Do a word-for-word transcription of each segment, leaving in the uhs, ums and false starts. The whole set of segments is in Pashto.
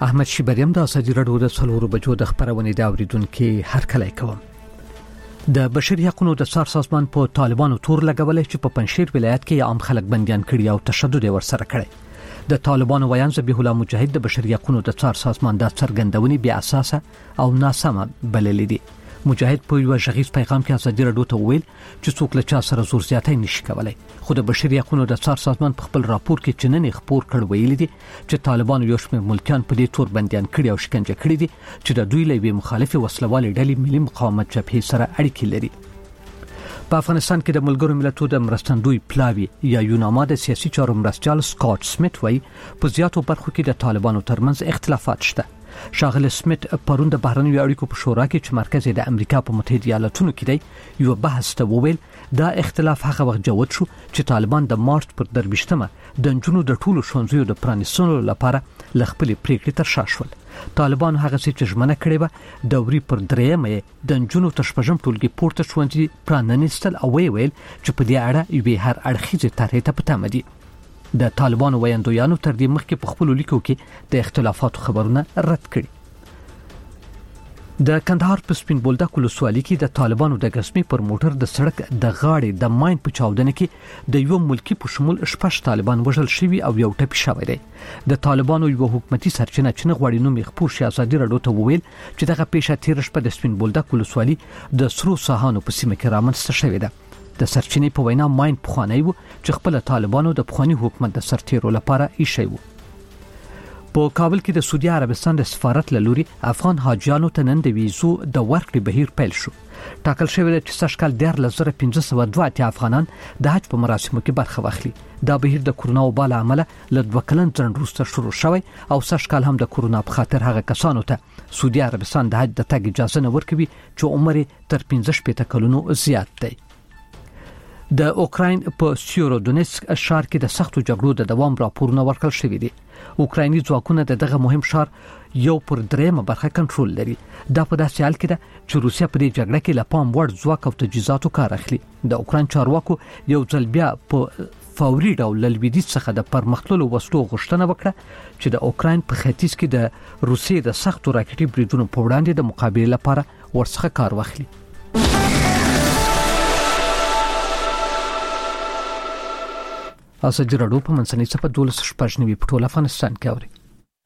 احمد شیبریم د ازادي راډیو د څلورو بجو د خبرونې د اوریدونکو هرکلی کوم. د بشري حقوقو د څار سازمان په طالبانو تور لګولې چې په پنځشیر ولایت کې عام خلک بنديان کړي او تشدد ورسره کړي. د طالبانو ویان ذبیح الله مجاهد د بشري حقوقو د څار سازمان د څرګندونې بیا اساسه او ناسمه بللې دي. مجاهد په یو ژغیز پیغام کې ازادي راډیو ته ویل چې څوک له چا سره زور زیاتۍ نشي کولای. خو د بشري حقوقو د څار سازمان په خپل راپور کې چننې خبر کړ ویل دي چې طالبانو یو شمېر ملکیان په دې تور بنديان کړي او شکنجه کړي دي چې د دوی له مخالفي وسلوالې ډلې ملي مقاومت جبهې سره اړیکې لري. په افغانستان کې د ملګرو ملتونو د مرستندوی پلاوی یا یوناما د سیاسي چارو مرستیال سکاټ سمیت وایي په زیاتو برخو کې د طالبانو ترمنځ اختلافات شته. شاغل سمیت پرون د بهرنیو اړیکو په شورا کې چې مرکز د امریکا په متحده ایالاتونو کې دی یو بحث ته وویل دا اختلاف هغه وخت جوړ شو چې طالبان د مارچ پر درویشتمه د نجونو د ټولو ښوونځیو د پرانیستلو لپاره ل خپل پریکړې تر شا شول. طالبان هغه څه چې ژمنه کړې و دوري پر درېمه د نجونو تر شپږم ټولګي پورته ښوونځي پرانیستل او ویل چې په دې اړه یو هر اړخیزه طرحه ته پټه دي. د طالبانو ویاندویانو تر دې مخکې په خپل لیکو کې د اختلافاتو خبرونه رد کړي. د کندهار په سپین بولدک ولسوالۍ کې د طالبانو د غسمي پر موټر د سړک د غاړې د ماین په چاودنه کې د یو ملکی په شمول شپږ طالبان وژل شوي او یو ټپي شوی دی. د طالبانو یو حکومتي سرچینه چې غوړي نوم خپور شي ازادي راډیو ته وویل چې دغه پیښه تیر شپه د سپین بولدک ولسوالۍ د سرو ساحانو په سیمه کې رامنځته شوې ده. د سرچینې په وینا ماین پخوانی وو چې خپل طالبانو د پخوانی حکومت د سرتیرو لپاره ایښی وو. په کابل کې د سعودي عربستان د سفارت له لوري افغان حاجیانو ته نن د ویزو د ورکړې بهیر پیل شو. ټاکل شوی چې سږ کال ډیر لزر پنځه سوه دوه اتیا افغانان د حج په مراسمو کې برخه واخلي. دا بهیر د کورونا وبا له امله له دوه کلن ځنډ وروسته شروع شوی او سږ کال هم د کورونا په خاطر هغه کسانو ته سعودي عربستان د حج د تګ اجازه نه ورکوي چې عمر تر پنځه شپېته کلونو زیات دی. د اوکراین په سیورودونیسک ښار کې د سختو جګړو د دوام راپورونه ورکړل شوي دي. اوکرایني ځواکونه د دغه مهم ښار یو پر درېمه برخه کنټرول لري. دا په داسې حال کې ده چې روسیا په دې جګړه کې له پام وړ ځواک او تجهیزاتو کار اخلي. د اوکراین چارواکو یو ځل بیا په فوري ډول لویدیځ څخه د پرمختللو وسلو غوښتنه وکړه چې د اوکراین په ختیځ کې د روسیې د سختو راکټي بریدونو په وړاندې د مقابلې لپاره ورڅخه کار واخلي. ازادي راډیو په منځنۍ صفحه دولس شپږ نوي په ټول افغانستان کې اوري.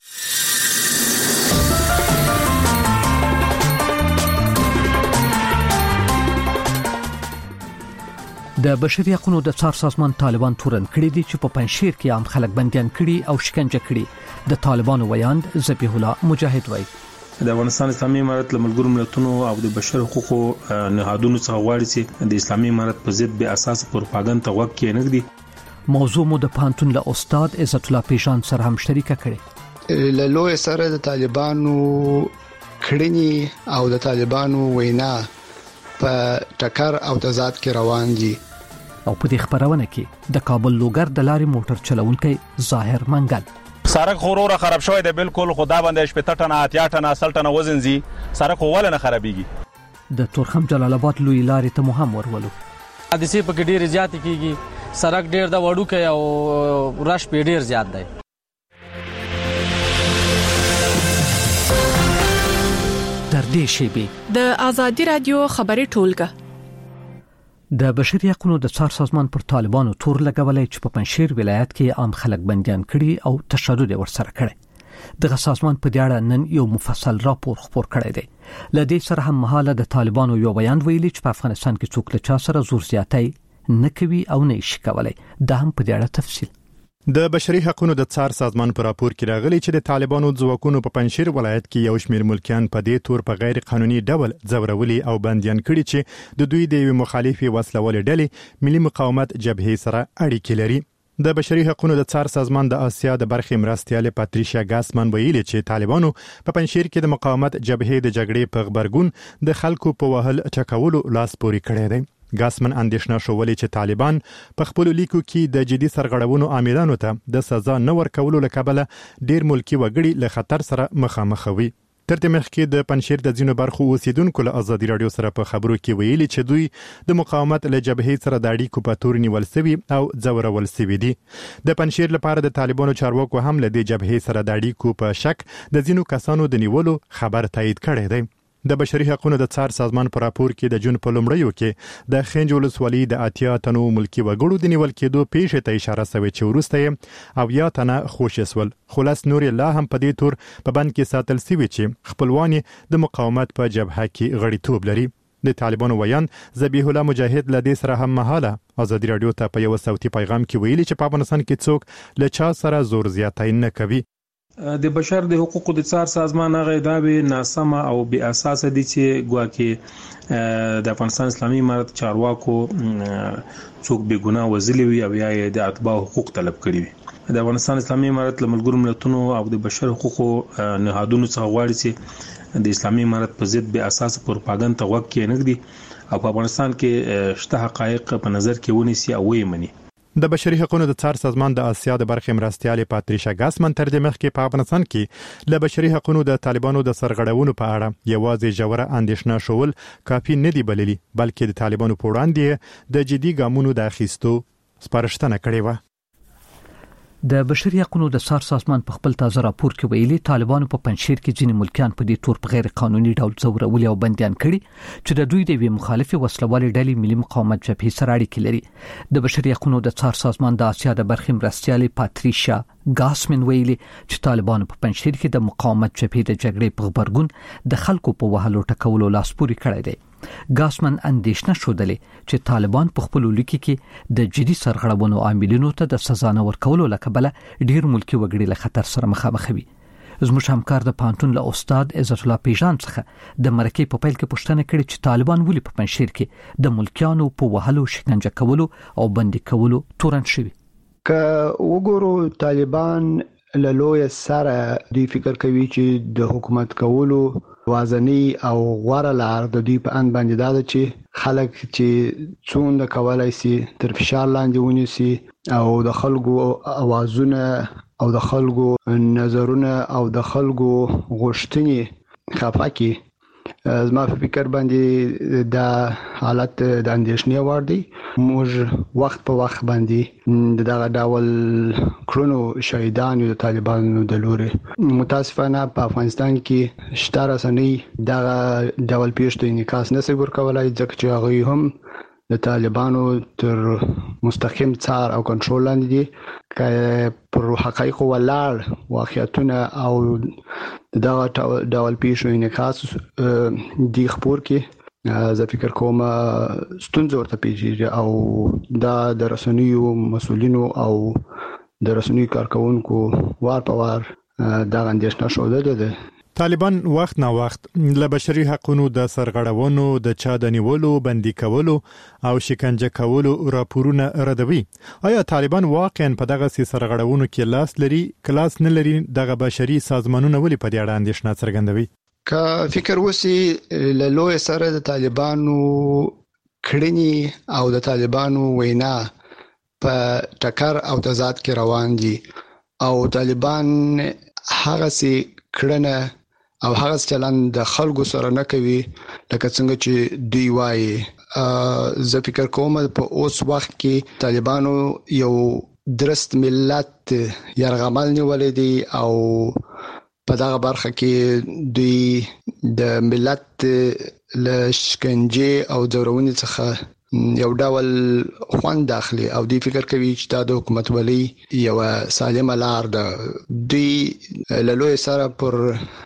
د بشري حقوقو د څار سازمان طالبان تورن کړي دي چې په پنځشیر کې عام خلک بنديان کړي او شکنجه کړي. د طالبانو ویان ذبیح الله مجاهد وایي د افغانستان اسلامي امارت له ملګرو ملتونو او د بشر حقوقو نهادونو څخه غواړي چې د اسلامي امارت په ضد به اساس پروپاګاندا ته وګ کې نه کړي. موضوع مو د پانتون له استاد عزت الله پیشان سره هم شریکه کړي. له لوی سره د طالبانو کړنی او د طالبانو وینا په ټکر او تضاد کې روان دي. او په دې خبرونه کې د کابل لوګر د لارې موټر چلونکي ظاهر منګل سړک خورور خراب شوی دی بالکل خدا باندې شپږ ټنه اتیا ټنه اصل ټنه وزن زی سړک ول نه خرابېږي. د تورخم جلال آباد لوی لارې ته مهم ورولو حادثه په ډېر زیات کیږي. سړک ډېر د وړو کې او رش په ډېر زیات دی. تر دې شی د ازادي رادیو خبري ټولګه د بشري حقوقو د څار سازمان پر طالبانو تور لګولې چې په پنځشیر ولایت کې عام خلک بنديان کړي او تشدد ورسره کړي. دغه سازمان په دې اړه نن یو مفصل راپور خپور کړی دی. لدې سره هم مهاله د طالبانو یو بیان ویلي چې په افغانستان کې څوک له چا سره زور زیاتۍ نه کوي او نه شي کولای. دا هم په دې اړه تفصیل د بشري حقوقو د څار سازمان پر راپور کې راغلي چې د طالبانو ځواکونو په پنځشیر ولایت کې یو شمېر ملکیان په دې تور په غیر قانوني ډول ځورولي او بنديان کړي چې د دوی د مخالفي وسلوالې ډلې ملي مقاومت جبهې سره اړیکې لري. د بشري حقوقو د څار سازمان د آسیا د برخې مرستیال پاتریشیا ګاسمن ویلي چې طالبانو په پنځشیر کې د مقاومت جبهې د جګړې په خبرګون د خلکو په وهل چکولو لاس پوري کړی دی. ګاسمن اندېښنه شولې چې طالبان په خپل لیکو کې د جدي سرغړونو عاملانو ته د سزا نه ورکولو لکبله ډیر ملکی وګړي له خطر سره مخامخ وي. تر دې مخکې د پنځشیر د ځینو برخو اوسیدونکو له ازادي رادیو سره په خبرو کې ویلي چې دوی د مقاومت له جبهې سره د اړیکو په تور نیول شوي او ځورول شوي دي. د پنځشیر لپاره د طالبانو چارواکو هم له دې جبهې سره د اړیکو په شک د ځینو کسانو د نیولو خبر تایید کړی دی. د بشري حقوقو د څار سازمان په راپور کې د جون په لومړیو کې د خنج ولسوالۍ د اتیا تنو ملکی وګړو د نیول کېدو پیښې ته اشاره شوې چې وروسته او یا تنه خوشسول خلاص نور الله هم په دې تور په بند کې ساتل شوی چې خپلوانی د مقاومت په جبهه کې غړیتوب لري. د طالبانو ویان ذبیح الله مجاهد له دې سره هم مهاله ازادي رادیو ته په یو صوتي پیغام کې ویلي چې په افغانستان کې څوک له چا سره زور زیاتی نه کوي. د بشر د حقوقو د څار سازمان هغه ادعای ناسمه او بی اساس دي چې ګواکې د افغانستان اسلامي امارت چارواکو څوک بې ګناه وزلي وي او یا د اتباع حقوق طلب کړي وي. د افغانستان اسلامي امارت له ملګرو ملتونو او د بشر حقوقو نهادونو څخه غواړي چې د اسلامي امارت په ضد بې اساس پروپاګاندا ته وګ کې نګدي او په افغانستان کې شته حقایق په نظر کې ونیسي او ویمني. د بشري حقوقو د څار سازمان د اسیا د برخې مرستيال پاتریشا ګاسمن تر دې مخکې په افغانستان کې له بشري حقوقو د طالبانو د سرغړونو په اړه یوازې جوړه اندېښنه شول کافي نه دی بللی بلکې د طالبانو په وړاندې د جدي ګامونو د اخیستو سپارښتنه کړې و. د بشري حقوقو د څار سازمان په خپل تازه راپور کې ویلي طالبانو په پنځشیر کې ځینې ملکیان په دې تور په غیر قانوني ډول ځورول او بنديان کړي چې د دوی د وی مخالفي وسلوالي ډلې ملي مقاومت جبهې سره اړیکې لري. د بشري حقوقو د څار سازمان د اسیا د برخې مرستيال پاتریشا ګاسمن ویلي چې طالبانو په پنځشیر کې د مقاومت جبهې د جګړې په خبرګون د خلکو په وهلو ټکولو لاسپوري کړی دی. ګاسمن اندېښنه شودلې چې طالبان په خپل لیکي کې د جدي سرغړونو عاملینو ته د سزا نه ورکولو لکبله ډیر ملکی وګړي له خطر سره مخامخ وي. زموږ همکار د پانتون له استاد عزت الله پیژان څخه د مرکې په پیل کې پوښتنه کړې چې طالبان ولې په پنځشیر کې د ملکیانو په وهلو شکنجه کولو او بندي کولو تورن شوي. که وګورو طالبان له لوی سره دوی فکر کوي چې د حکومت کولو وازنی او غوړه لار د دوی په ان باندې دا چې خلک چې څومره کولای شي تر فشار لاندې ونیسي او د خلکو اوازونه او د خلکو نظرونه او د خلکو غوښتنې خفاکي. زما په فکر باندې دا حالت د اندېښنې وړ دی. موږ وخت په وخت باندې دغه ډول کړنو شهیدانو د طالبانو د لوري متاسفانه په افغانستان کې شته رسنۍ دغه ډول پیښو انعکاس نشي ورکولای ځکه چې هغه هم د طالبانو تر مستقیم څار او کنټرول لاندې دي که پر حقایق ولاړ واقعیتونه او دغه ډول پیښو انعکاس دی خبر کې زه فکر کوم ستونزې ورته پیږي او دا د رسنیو مسؤلینو او د رسنیو کارکونکو وار په وار دا اندېښنه شوده ده. طالبان وخت نا وخت له بشري حقوقو د سرغړونو د چا د نیولو بندي کولو او شکنجه کولو راپورونه ردوي. آیا طالبان واقعا په دغه سرغړونو کې لاس لري کلاس نه لري دغه بشري سازمانونه ولې په دې اړه اندېښنه څرګندوي؟ که فکر وسی له لوی سره د طالبانو کړنی او د طالبانو وینا په ټکر او تضاد کې روان دي او طالبان هغه سي کړنه او هغه چلن د خلکو سره نه کوي لکه څنګه چې دوی وایي. زه فکر کوم په اوس وخت کې طالبانو یو درست ملت يرغمل نیولې دي او په دغه برخه کې دوی د ملت له شکنجه او ځورونې څخه یو ډول خوند داخلي او دوی فکر کوي چې دا د حکومت ولي یو سالمه لار ده. دوی له لوی سره پر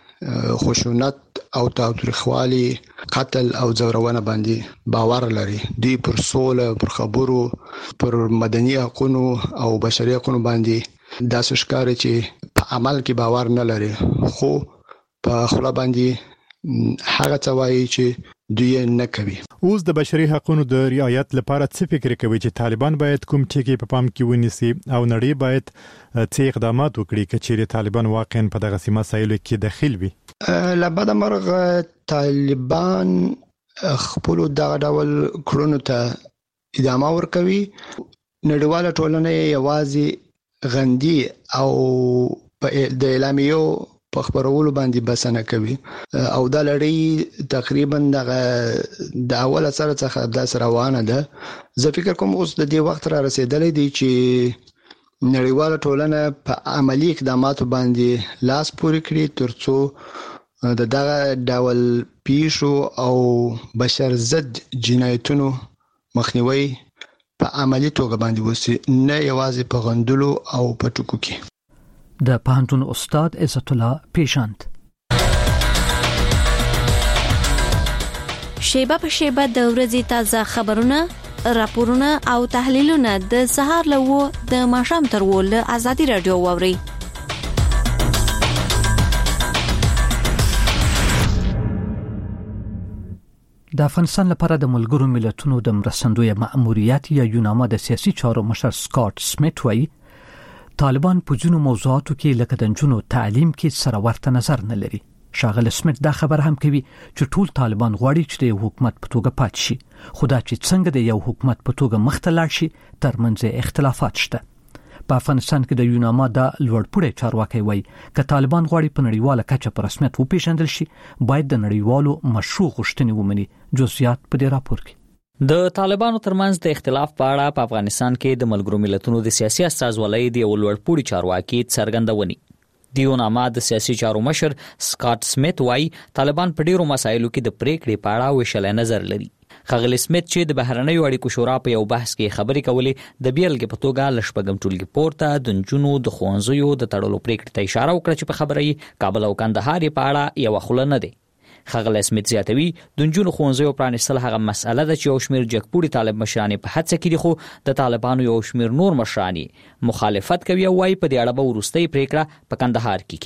خشونت او تاوتریخوالي قتل او ځورونه باندې باور لري. دوی پر سوله پر خبرو پر مدني حقوقو او بشري حقوقو باندې دا ښکاري چې په عمل کې باور نه لري خو په خلا باندې هغه څه وایي چې دوی نه کوي. اوس د بشري حقوقو د رعایت لپاره څه فکر کوي چې طالبان باید کوم ټکي په پام کې ونیسي او نړۍ باید څه اقدامات وکړي چې طالبان واقعا په دغه سیمه سایلو کې داخل وي؟ لبد مرغ طالبان خپل دغه ډول کړنو ته ادامه ورکوي. نړیواله ټولنه یوازې غندي او د اعلامیو په خبرولو باندې بسنه کوي او دا لړۍ تقریبا د اول سره څخه د روانه ده. زه فکر کوم اوس د دې وخت را رسیدلې دی چې نړیواله ټولنه په عملی اقداماتو باندې لاس پورې کړي ترڅو د دغه ډول پیښو او بشر ضد جنایتونو مخنیوي په عملی توګه باندې وسی، نه یوازې په غندلو او په ټکو کې. د پوهنتون استاد عزت الله پیشاند. شیبه په شیبه د ورځې تازه خبرونه، راپورونه او تحلیلونه د سهار لوو د ماښام تر وله ازادي رادیو ووري. د افغانستان لپاره د ملګرو ملتونو د مرستندوی مأموریت یا یوناما د سیاسي چارو مشر سکاټ سمیت وایي طالبان په ځینو موضوعاتو کې لکه د نجونو تعلیم کې سره ورته نظر نه لري. شاغل سمیت دا خبر هم کوي چې ټول طالبان غواړي چې د حکومت په توګه پاتې شي، خو دا چې څنګه د یو حکومت په توګه مخته لاړ شي ترمنځ اختلافات شته. په افغانستان کې د یوناما د لوړپوړي چارواکي وایي چې طالبان غواړي په نړیواله کچه په رسمیت وپیژندل شي، باید د نړیوالو مشروع غوښتنې ومني. جزئیات په دې راپور کې. د طالبانو ترمنځ د اختلاف په اړه په افغانستان کې د ملګرو ملتونو د سیاسي استازولۍ د لوړپوړي چارواکي څرګندونې. د یوناما د سیاسي چارو مشر سکاټ سمیت وایي طالبان په ډیرو مسایلو کې د پریکړې په اړه وشلې نظر لري. خغل سمیت چې د بهرنیو اړیکو شورا په یو بحث کې خبرې کولې د بیلګې په توګه لشپږم ټولګي پورته د نجونو د ښوونځیو د تړلو پریکړې ته اشاره وکړه چې په خبره یې کابل او کندهار په اړه یو خله نه دی. خغل سمیت زیاتوي د نجونو ښوونځیو پرانیستل هغه مسأله ده چې یو شمېر جګپوړي طالب مشران په هڅه کې دي، خو د طالبانو یو شمېر نور مشران مخالفت کوي او وايي په دې اړه به وروستۍ پریکړه په کندهار کې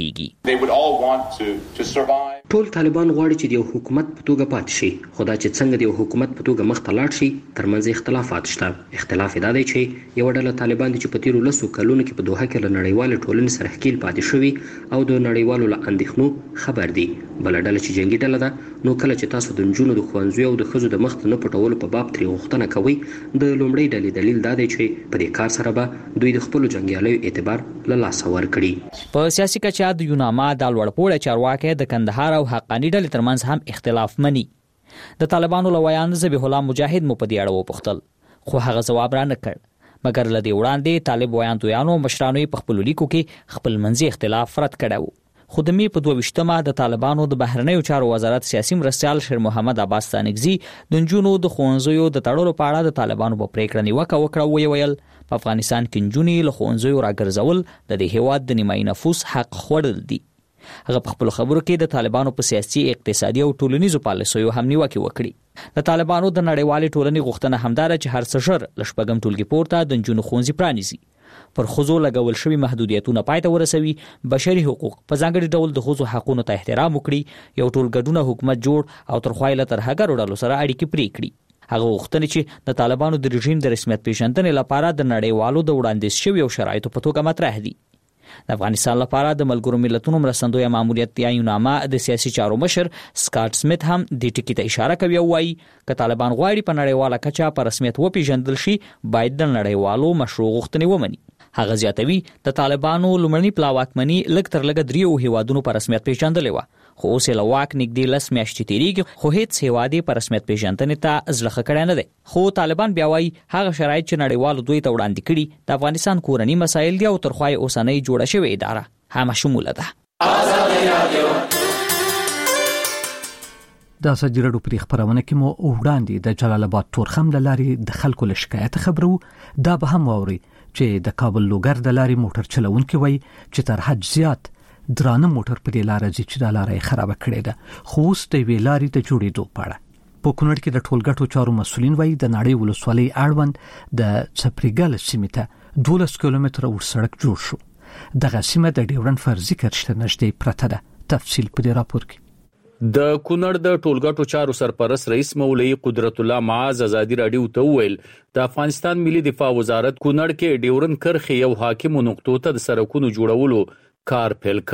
کیږي. ټول طالبان غواړي چې د یو حکومت په توګه پاتې شي، خو دا چې څنګه د یو حکومت په توګه مخته لاړ شي ترمنځ اختلافات شته. اختلاف دا دی چې یو ډله طالبان دي چې په تیرو لسو کلونو کې په دوحه کې له نړیوال ټولنې سره ښکیل پاتې شوي او د نړیوالو له اندېښنو خبر دي. بل ډله چې جنگي ډله ده، نو کله چې تاسو د نجونو د ښوونځیو او د ښځو د مخ نه پټولو په باب ترې غوښتنه کوئ، د لومړۍ ډلې دلیل دا دی چې په دې کار سره به دوی د خپلو جنګیالیو اعتبار له لاسه ورکړي. په سیاسي کچه د یوناما د لوړپوړي چارواکي د کندهار او حقانی ډلې ترمنځ هم اختلاف مني. د طالبانو لویان ذبیح الله مجاهد مو په دې اړه وپوښتل، خو هغه ځواب را نه کړ، مګر لدی وړاندې طالب ویاندویانو مشرانو په خپل لیکو کې خپل منځي اختلاف رد کړو. خو د می په دوه ویشتمه د طالبانو د بهرنیو چارو وزارت سیاسي مرستیال شیر محمد عباس ستانکزي د نجونو د ښوونځیو د تړلو په اړه د طالبانو په پریکړه نیوکه وکړه او ویل په افغانستان کې نجونې له ښوونځیو راګرځول د دې هیواد د نیمایي نفوس حق خوړل دي. هغه په خپل خبرو کې د طالبانو په سیاسي، اقتصادي او ټولنیزو پالیسیو هم نیوکه وکړي. د طالبانو د نړیوالې ټولنې غوښتنه همدار چې هر څه ژر له شپږم ټولګي پورته د نجونو ښوونځي پرانیزي، پر ښځو لګول شوي محدودیتونه پای ته ورسوي، بشري حقوق په ځانګړي ډول د ښځو حقونو ته احترام وکړي، یو ټولګډونه حکومت جوړ او تر خوایله ترهګرو ډلو سره اړیکې پرې کړي. هغه غوښتنې چې د طالبانو د رژیم د رسمیت پیژندنې لپاره د نړیوالو د وړاندیز شویو شرایطو په توګه مطرح دي. د افغانستان لپاره د ملګرو ملتونو مرستندوی ماموریت یا یوناما د سیاسي چارو مشر سکاټ سمیت هم د ټکی ته اشاره کوي او وايي چې طالبان غواړي په نړیواله کچه په رسمیت وپیژندل شي، باید د نړیوالو مشروع غوښتنې ومني. هغه زیاتوي د طالبانو لومړنی پلاواکمنی لږ تر لږه دریو هیوادونو په رسمیت پیژندلې وه، خو اوس یې له واک نږدې لس میاشتې تېرېږي، خو هیڅ هیواد یې په رسمیت پیژندنې ته زړه ښه کړی نه دی. خو طالبان بیا وایي هغه شرایط چې نړیوالو دوی ته وړاندې کړي د افغانستان کورني مسایل دي او تر خوای اوسنۍ جوړه شوې اداره هم شموله ده. د ازادي راډیو په خبرونه کې مو وړاندې د جلال آباد تورخم د لارې د خلکو له شکایت خبرو، دا به هم واوري چې د کابل لوګر د لارې موټر چلونکي وایي چې تر حد زیات درانه موټر په دې لارې چې د لارې خراب کړي ده، خو اوس د وی لارې ته جوړېدو پاړه. په کونړ کې د ټولګټو چارو مسولین وایي د نړۍ ولسوالۍ اړوند د چپریګل سیمې ته دولس کیلومتره ور سړک جوړ شو. دغه سیمه د ډیورن فرضي کرښې نږدې پرته ده. تفصیل په دې راپور کې. د کونړ د ټولګټو چارو سرپرست رئیس مولوی قدرت الله معاذ ازادي راډیو ته ویل د افغانستان ملي دفاع وزارت کونړ کې ډیورن کرښې یو حاکم نقطو ته د سړکونو جوړولو کار پیل کړي.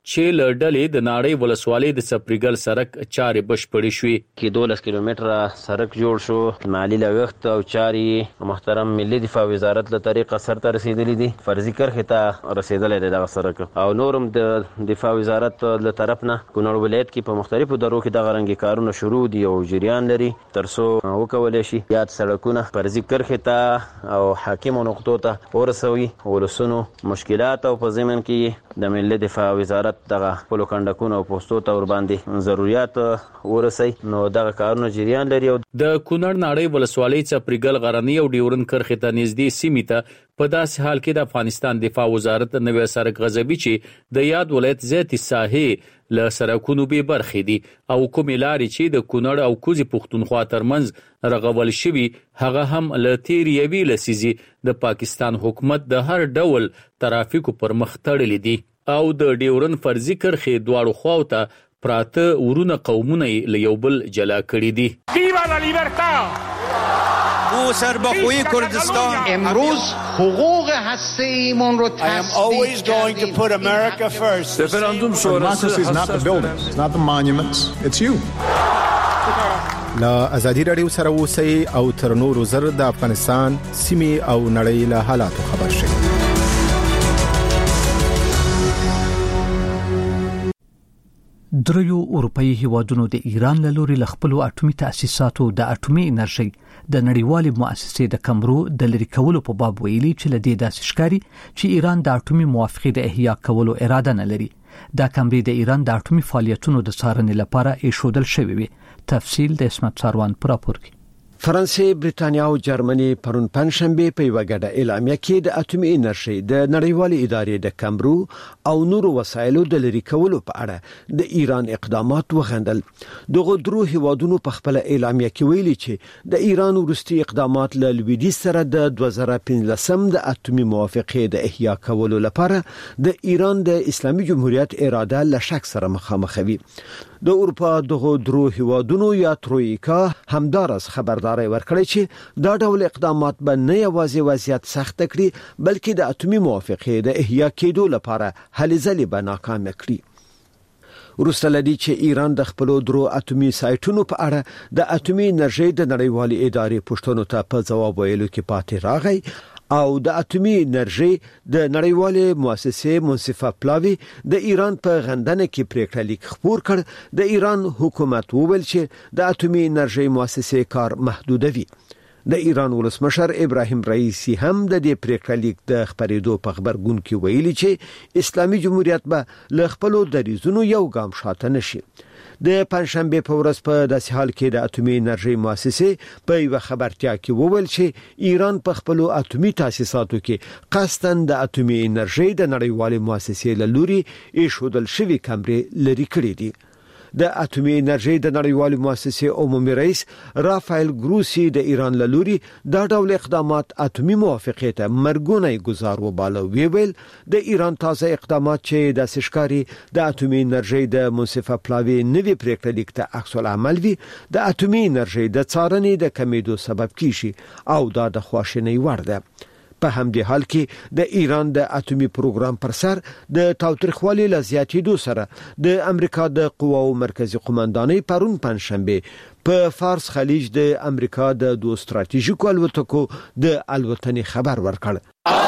چې له ډلې د ناړۍ ولسوالۍ د سپریګل سړک چارې بشپړې شوې. کې دولس کیلومتره سړک جوړ شو. مالی لګښت او چارې محترم ملي دفاع وزارت له طریقه سرته رسیدلې دي. فرضي کرښې ته رسیدلې ده دغه سړک او نورم د دفاع وزارت له طرف نه کونړ ولایت کې په مختلفو درو کې دغه رنګي کارونه شروع دي او جریان لري ترڅو وکولای شي یاد سړکونه فرضي کرښې ته او حاکمو نقطو ته ورسوي. ولسونو مشکلات او په ضمن کې د ملي دفاع وزارت دغه خپل کندکونو او پوسټو ته ور باندې ضرورت ورسي نو دغه کارونه جریان لري. د کونړ ناړۍ ولسوالۍ سپریګل غرنی او ډیورن کرښې ته نږدې سیمې ته په داسې حال کې د افغانستان دفاع وزارت نوې سړک غزوي چې د یاد ولایت زیاتې ساحې له سړکونو به برخې دي او کومې لارې چې د کونړ او کوزي پښتونخوا ترمنځ رغول شوي هغه هم له تیر یوې لسیزې د پاکستان حکومت د هر ډول ترافیکو پر مخ تړلې دي او د ډیورن فرضي کرښې دواړو خواو ته پراته ورونه قومونه له یو بل جلا کړي دي. ویوا لا لیبرتا او سربخوی کردستان امروز حقوق هسته‌ایمون رو I am always going to put America first. Referendum sonrası is not the buildings, it's not the monuments, it's you. لا ازادي رادیو سره اوسئ او تر نورو زر د افغانستان سیمې او نړۍ له حالاتو خبر شئ. دریو اروپאי هیوادونو د ایران له لوري ل خپل اټومي تاسیساتو د اټومي انرژي د نړیوالې مؤسسې د کمرو د لری کولو په باب ویلي چې ل دې داسې ښکاری چې ایران د اټومي موافقه د احیا کولو اراده نه لري. دا کمرې د ایران د اټومي فعالیتونو د څارنې لپاره ایښودل شوی وي. تفصیل د اسمت ساروان پر راپور کې. فرانسې، بریتانیا او جرمني پرون پنځشنبه په یو غډه اعلامیه کې د اټومي انرژي د نړیوالې ادارې د کمرو او نورو وسایلو د لری کولو په اړه د ایران اقدامات وغندل. دغه درو هیوادونو په خپل اعلامیه کې ویلي چې د ایران وروستي اقدامات له لویدیځ سره د دوه زره پنځلسم د اټومي موافقه د احیا کولو لپاره د ایران د اسلامي جمهوریت اراده له شک سره مخامخوي. د اروپا دغه درو هیوادونو یا ترویکا همدارس خبرداري ورکړی چې دا ډول اقدامات به نه یوازې وضعیت سخت کړي بلکې د اټومي موافقه د احیا کېدو لپاره هلې ځلې به ناکام کړي. وروسته لدی چې ایران د خپل درو اټومي سایټونو په اړه د اټومي انرژي د نړیوالې ادارې پښتنو ته په جواب ویلو کې پاتې راغی او د اټومي انرژي د نړیوالې مؤسسې منصفه پلاوی د ایران په غندنه کې پریکړه لیک خبر کړ. د ایران حکومت وویل چې د اټومي انرژي مؤسسې کار محدودوي. د ایران ولسمشر ابراهیم رئیسی هم د دې پریکړه لیک د خبرېدو په خبرګون کې ویلي چې اسلامي جمهوریت به له خپل دریزونو یو ګام شاته نشي. د پنځشنبه په ورځ په داسې حال کې د اټومي انرژي مؤسسې په یو خبرتیا کې وویل چې ایران په خپل اټومي تاسیساتو کې قصدن د اټومي انرژي د نړیوالې مؤسسې له لوري ایښودل شوی کمرې لري کړې دي. د اټومي انرژي د نړیوالې مؤسسې عمومي رئیس رافایل ګروسی د ایران له لوري دا ډول اقدامات اټومي موافقه ته مرګونی گزار وباله. ویل د ایران تازه اقدامات چې د سشکاري د اټومي انرژي د منصفه پلاوی نوی پریکړه لیک ته عکس العمل وی د اټومي انرژي د څارنې د کمیدو سبب کیږي او دا د خواشینۍ وړ ده. په همدې حال کې د ایران د اټومي پروګرام پر سر د تاوتریخوالي له زیاتېدو سره د امریکا د قواو مرکزی قوماندانۍ پرون پنځشنبه په فارس خلیج د امریکا د دوه ستراتیژیکو الوتکو د الوتنې خبر ورکړ.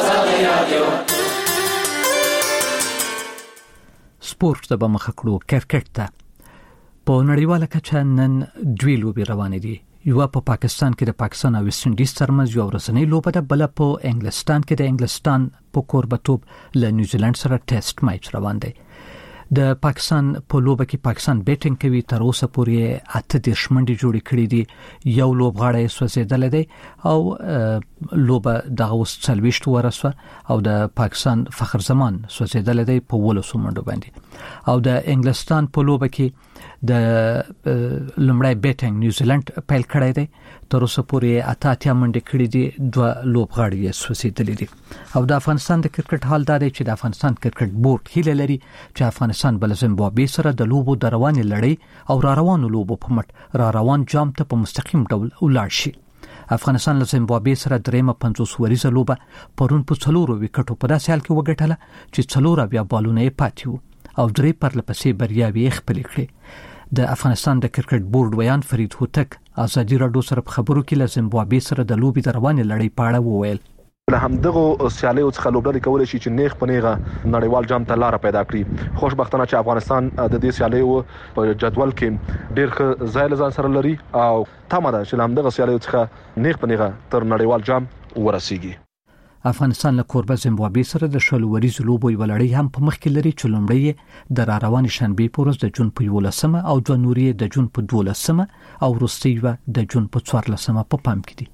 سپورت ته به مخ کړو. کرکټ ته په نړیواله کچه نن دوی لوبې روانې دي. یو په پاکستان کې د پاکستان او ویسټ انډیز ترمنځ یو ورځنی لوبه ده، بل په انګلستان کې د انګلستان په کوربتوب له نیوزیلند سره ټیسټ میچ روان دی. د پاکستان په لوبه کې پاکستان بیټینګ کوي. تر اوسه پورې اته دیرش منډې جوړې کړې دي. یو لوبغاړی سوځېدلی دی او لوبه دغه اوس څلوېښت ورسوه او د پاکستان فخر زمان سوځېدلی دی په ولسو منډو باندې. او د انګلستان په لوبه کې د لمړی بیټینګ نیوزیلند پیل کړی دی. تر اوسه پورې اته اتیا منډې کړې دي. دوه لوبغاړي یې سوځېدلي دي. او د افغانستان د کرکټ حال دا دی چې د افغانستان کرکټ بورډ هیله لري چې افغانستان بل زیمبابوې سره د لوبو د روانې لړۍ او را روانو لوبو په مټ را روان جام ته په مستقیم ډول ولاړ شي. افغانستان له زیمبابوې سره درېمه پنځوس وریزه لوبه پرون په څلورو وکټو په داسې حال کې وګټله چې څلور بیا بالونه یې پاتې وو. او درې پرلپسې بریاوي خپل کړې د افغانستان د کرکټ بورډ ویان فرید هوتک ازادي راډیو سره په خبرو کې له زیمبابوې سره د لوبي د روانې لړۍ په اړه وویل. له همدغه سیالیو څخه لوبډلې کولای شي چې نیغ په نیغه نړیوال جام ته لار پیدا کړي. خوشبختانه چې افغانستان د دې سیالیو په جدول کې ډېر ښه ځای لزان سره لري او تمه ده چې له همدغه سیالیو څخه نیغ په نیغه تر نړیوال جام ورسیږي. افغانستان له کوربه زیمبابوې سره د شلو وریزو لوبو یو لړۍ هم په مخ کې لري چې لومړی د را روانې شنبې په ورځ د جون په یولسمه او دوه نورې د جون په دولسمه او وروستۍ یوه د جون په څوارلسمه په پام کې دي.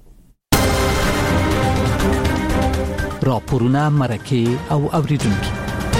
راپورونه مرکه او اوریدونکو.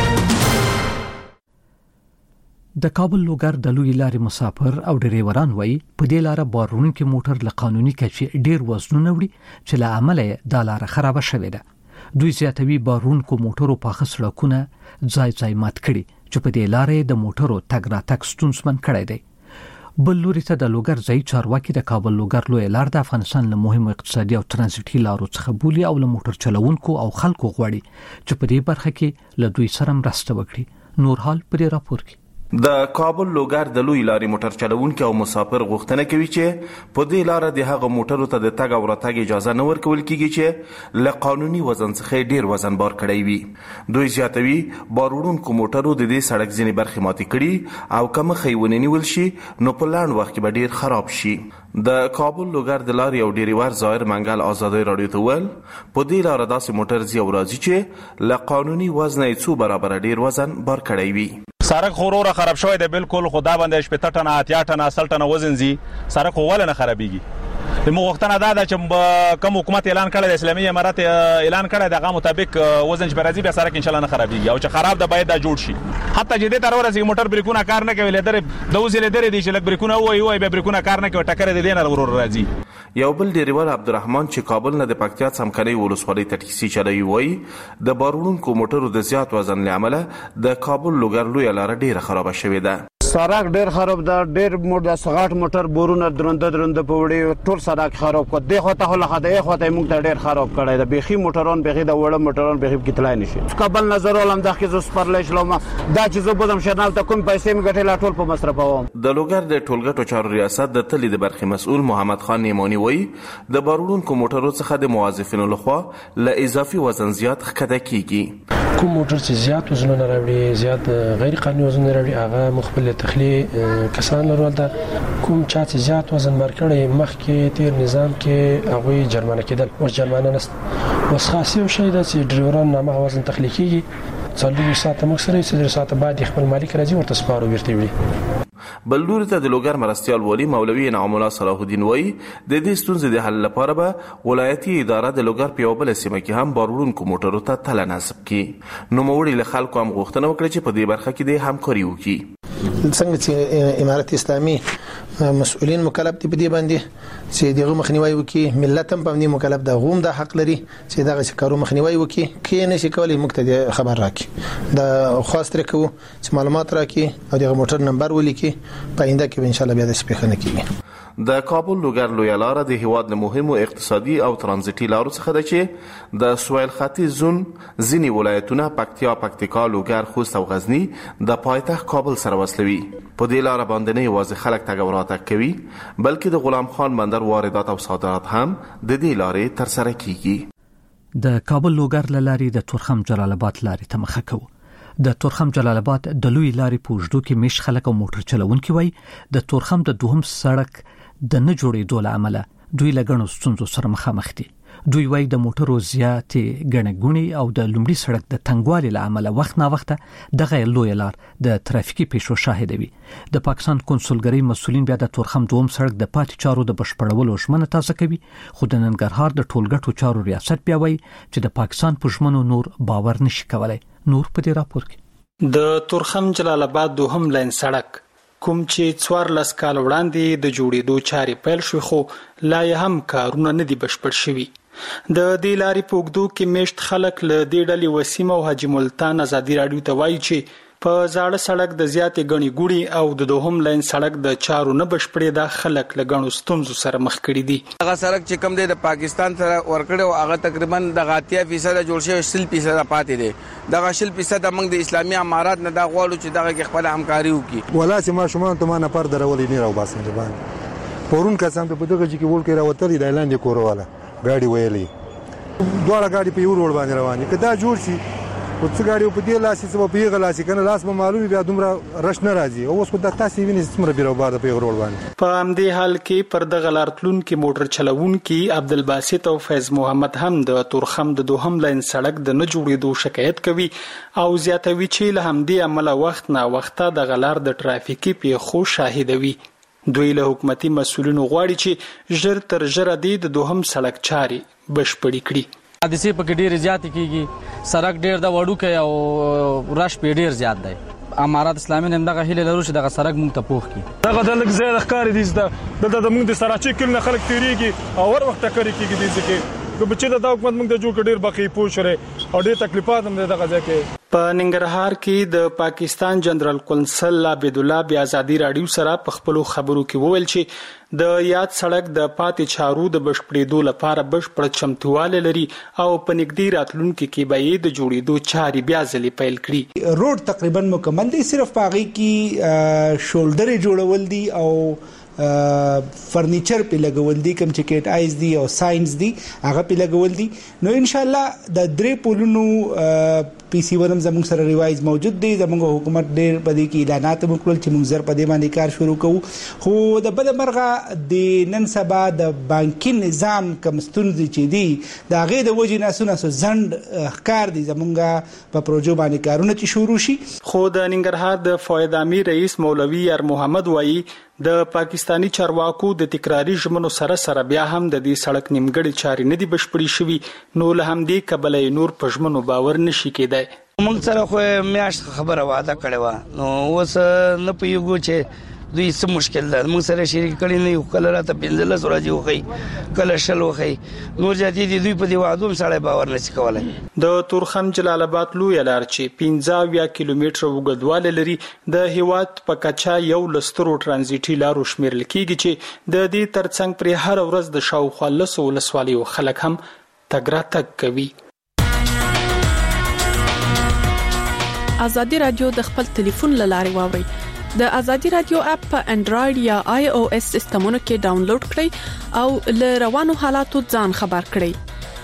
د کابل لوګر د لوی لارې مسافر او ډریوران وایي په دې لار بارونکو موټر له قانوني کچې ډیر وزنونه وړي چې له عمله د لار خراب شوې ده. دوی زیاتوي بارونکو موټرو په خسړکونه ځای ځای مات کړي چې په دې لارې د موټرو تګ راتګ ستونزمن کړی دی. بل لوري ته د لوګر ځای چارواکي د کابل لوګر لوی لار د افغانستان له مهمو اقتصادي او ترانزیتي لارو څخه بولي او له موټر چلوونکو او خلکو غواړي چې په دې برخه کې له دوی سره مرسته وکړي. نور حال په دې راپور کې. د کابل لوګر د لوی لارې موټر چلوونکو او مسافر غوښتنه کوي چې په دې لار د هغه موټرو ته د تګ او راتګ اجازه نه ورکول کیږي چې له قانوني وزن څخه ډیر وزن بار کړی وي. دوی زیاتوي بارونکو موټرو د دې سړک ځینې برخې ماتې کړي او کوم خیونه نیول شي نو په لاند وخت کې به ډیر خراب شي. د کابل لوګر د لارې او ډیریوار ظاهر منګل آزادۍ رادیو ته ول په دې لار داسې موټر زی او راځي چې له قانوني وزن یې څو برابر ډیر وزن بار کړی وي. سړک خورور خراب شوی دی بالکل خدا باندې شپږ ټنه اتیا ټنه اصل ټنه وزن زی سړک ول نه خرابېږي. د مو وختونه دا د چې کوم حکومت اعلان کړی د اسلامي امارات اعلان کړی دغه مطابق وزن چې برازي به سړک ان شاء الله نه خرابېږي او چې خراب ده باید دا جوړ شي. حتی چې د تر ورځې موټر بریکونه کار نه کوي لدر د وزل درې دي چې لک بریکونه وای وای به بریکونه کار نه کوي ټکر دي نه ورور راځي. یو بل ډریور عبدالرحمن چې کابل نه د پکتیا څمکنۍ ولسوالۍ ته ټکسي چلوي وای د بارونکو موټرو د زیات وزن لامل د کابل لوګر لوی لار ډیره خراب شوې ده. سړک ډیر خراب ده. ډیر موټر سغاټ موټر بورونه درنده درنده په وړي ټول سړک خراب کړ. د خو ته هله خدای خو ته موږ ته ډیر خراب کړی ده. بيخي موټرون بيخي د وړه موټرون بيخي کتلای نشي. کابل نظر ولم د خې ز سپرلې شلم دا چې زه بودم شنال ته کوم پیسې می ګټل ټول په مصرفوم. د لوګر د ټولګټو چارو ریاست د تلې د برخې مسؤل محمد خان نیمانی وایي د بارونکو موټرو څخه د موظفینو لخوا له اضافي وزن زیات ښکته کیږي. کوم موټر چې زیات وزن نه راوړي زیات غیر قانوني وزن نه راوړي هغه مخبل تخلیه کسان لرول ده. کوم چا چې زیات وزن مرکړي مخکې تیر نظام کې هغه جرمانه کېدل او جرمانه نست وس خاصه شي د ډریوران نامه وزن تخلیقي څلور ساعت مخسرې څلور ساعت بعد خپل مالک راځي ورته سپارو ورته وي. بل لوري ته د لوګر مرستيال ولی مولوي انعام الله صلاح الدین وایي د دې ستونزې د حل لپاره به ولایتي اداره د لوګر په یو بل سیمه کې هم بارونکو موټرو ته تل نصب کړي. نو موړي له خلکو هم غوښتنه وکړي چې په دې برخه کې د همکاري وکړي. څنګه چې امارت اسلامي مسؤلین مکلف دي په دې باندې چې دغه مخنیوي وکړي. ملت هم په دې مکلف ده. غوم د حق لري چې دغه کارو مخنیوي وکړي. کې نشي کولای موږ ته خبر راکړي د خاص تر کو چې معلومات راکړي او دغه موټر نمبر ولیکي پاینده کې ان شاء الله بیا د سپیخنه کیږي. د کابل لوګر لوی لار د هیواد له مهمو اقتصادي او ترانزیتي لارو څخه ده چې د سویل ختیځ زون ځینی ولایتونه پکتیا پکتیکا لوګر خوست او غزنی د پایتخت کابل سره وصلوي. په دې لار باندې نه یوازې خلک تګ او راتګ کوي بلکې د غلام خان بندر واردات او صادرات هم د دې لارې تر سره کیږي. د کابل لوګر لارې د تورخم جلال آباد لارې ته مخه کوي. د تورخم جلال آباد د لوی لارې په وجدو کې مش خلک او موټر چلوونکي وای د تورخم د دوهم سړک د نه جوړېدو له امله دوی لګڼو ستونزو سره مخامخ دي. دوی وای د موټرو زیاتې ګڼګونی او د لومړي سړک د تنګوالي له امله وخت نا وخت دغه لوی لار د ترافیکي پیښو شاهد وي. د پاکستان کنسولګری مسولین بیا د تورخم دوهم سړک د پاتې چارو د بشپړولو ژمنه تازه کوي. خو د ننګرهار د ټولګټو چارو ریاست بیا وای چې د پاکستان په ژمنو نور باور نشي کولای. نور په دې راپور کې د تورخم جلال آباد دوهم لاین سړک کوم چې څوارلس کال وړاندې د جوړېدو چارې پیل شو خو لا هم کارونه نه دي بشپړ شوي. د دې لارې په اوږدو کې میشت خلک له دې ډلې وسیم او حاجی ملتان ازادي راډیو ته وایي چې په زاړه سړک د زیاتې غني ګوړي او د دوهم لاین سړک د چارو نه بشپړې د خلک لګڼو ستونزو سره مخ کړي دي. هغه سړک چې کوم دی د پاکستان سره ورکړو هغه تقریبا د اتیا فیصد جوړ شوی شل فیصد پاتې دی. دغه شل فیصد موږ د اسلامي امارات نه دا غواړو چې دغه کې خپل همکاري وکړي. ولا چې ما شومان ته ما نه پر درولې نه راو باسم دی باندې پورون کسان په دغه چې ول کې راوتلې د اعلان دی کوروواله ګاډي ویلې دوه ګاډي په یو روډ باندې روانې کدا جوړ شي او څه ګاډي په دې لاسي څه په یغه لاسي کنه لاس به معلومي بیا دومره رش نه راځي او اوس په دغه تاسو ویني څومره بیرو باد په یغه روډ باندې. په همدې حال کې پر دغه لارتلون کې موټر چلوون کې عبدالباسط او فیض محمد هم د تورخم د دوهم لاین سړک د نه جوړېدو شکایت کوي او زیاتوي چې له همدې عمله وخت نه وخت د غلار د ټرافیکي پیښو شاهد وي. دوی له حکومتي مسولینو غواړي چې ژر تر ژره د دوهم سړک چاري بشپړې کړي. حادثې پکې ډېرې زیاتې کېږي سړک ډېر د وړوکی او رش پې ډېر زیات دی. امارات اسلامي نه دغه هیله لرو چې دغه سړک موږ ته پوخ کړي. دغه د لږ ځای د ښکاري دي دلته د موږ د سراچې کلي نه خلک تېرېږي او هر وخت ټکرې کېږي دې ځای کې که بچې د دا حکومت موږ ته جوړ کړ ډېر بقي پوه شوی او ډېر تکلیفات هم دی دغه ځای کې. په ننګرهار کې د پاکستان جنرال قونسل عبد الله بیا ازادي رادیو سره په خپلو خبرو کې وویل چې د یاد سړک د پاتې چارو د بشپړېدو لپاره بشپړ چمتووالی لري او په نږدې راتلونکي کې به یې د جوړېدو چارې بیا ځلې پیل کړي. روډ تقریبا مکمل دی صرف په هغې کې شولډرې جوړول دي او فرنیچر په لګول دي کوم چې کېټ آیز دي او ساينس دي هغه په لګول دي. نو ان شاء الله د درې پولونو پی سی ورم زموږ سره ریوایز موجود دی. زموږ حکومت ډېر په دې کې اعلانات وکړل چې موږ زر په دې باندې کار شروع کوو خو د بل مرغه د نن سبا د بانکي نظام کوم ستونزې چې دي د هغې د وجې نه څونه څه ځنډ ښکار دي زموږ په پروژو باندې کارونه چې شروع شي. خو د ننګرهار د فواد امیر رئیس مولوي یار محمد وایي د پاکستانی چارواکو د تکراری ژمنو سره سره بیا هم د دې سړک نیمګړې چارې نه دي بشپړې شوي نو له همدې کبله نور په ژمنو باور نشي کېدای. موږ سره خو میاشت خبره وعده کړې وه نو اوس نه پوهېږو چې دوی څه مشکل ده. موږ سره شریک کړي نه یو کله راته پنځلس ورځې وښیي کله شل وښیي نور زیاتې دي دوی په دې وعدو هم سړی باور نشي کولی. د تورخم جلال آباد لویه لار چې پنځه اویا کیلومتره اوږدوالی لري د هیواد په کچه یو له سترو ټرانزیټي لارو شمیرل کېږي چې د دې ترڅنګ پرې هره ورځ د شاوخوا لسو ولسوالیو خلک هم تګ راتګ کوي. ازادي رادیو د خپل ټلیفون له لارې واورئ. د ازادي رادیو اپ په انډراید یا آی او اس سیستمونو کې ډاونلوډ کړئ او له روانو حالاتو ځان خبر کړئ.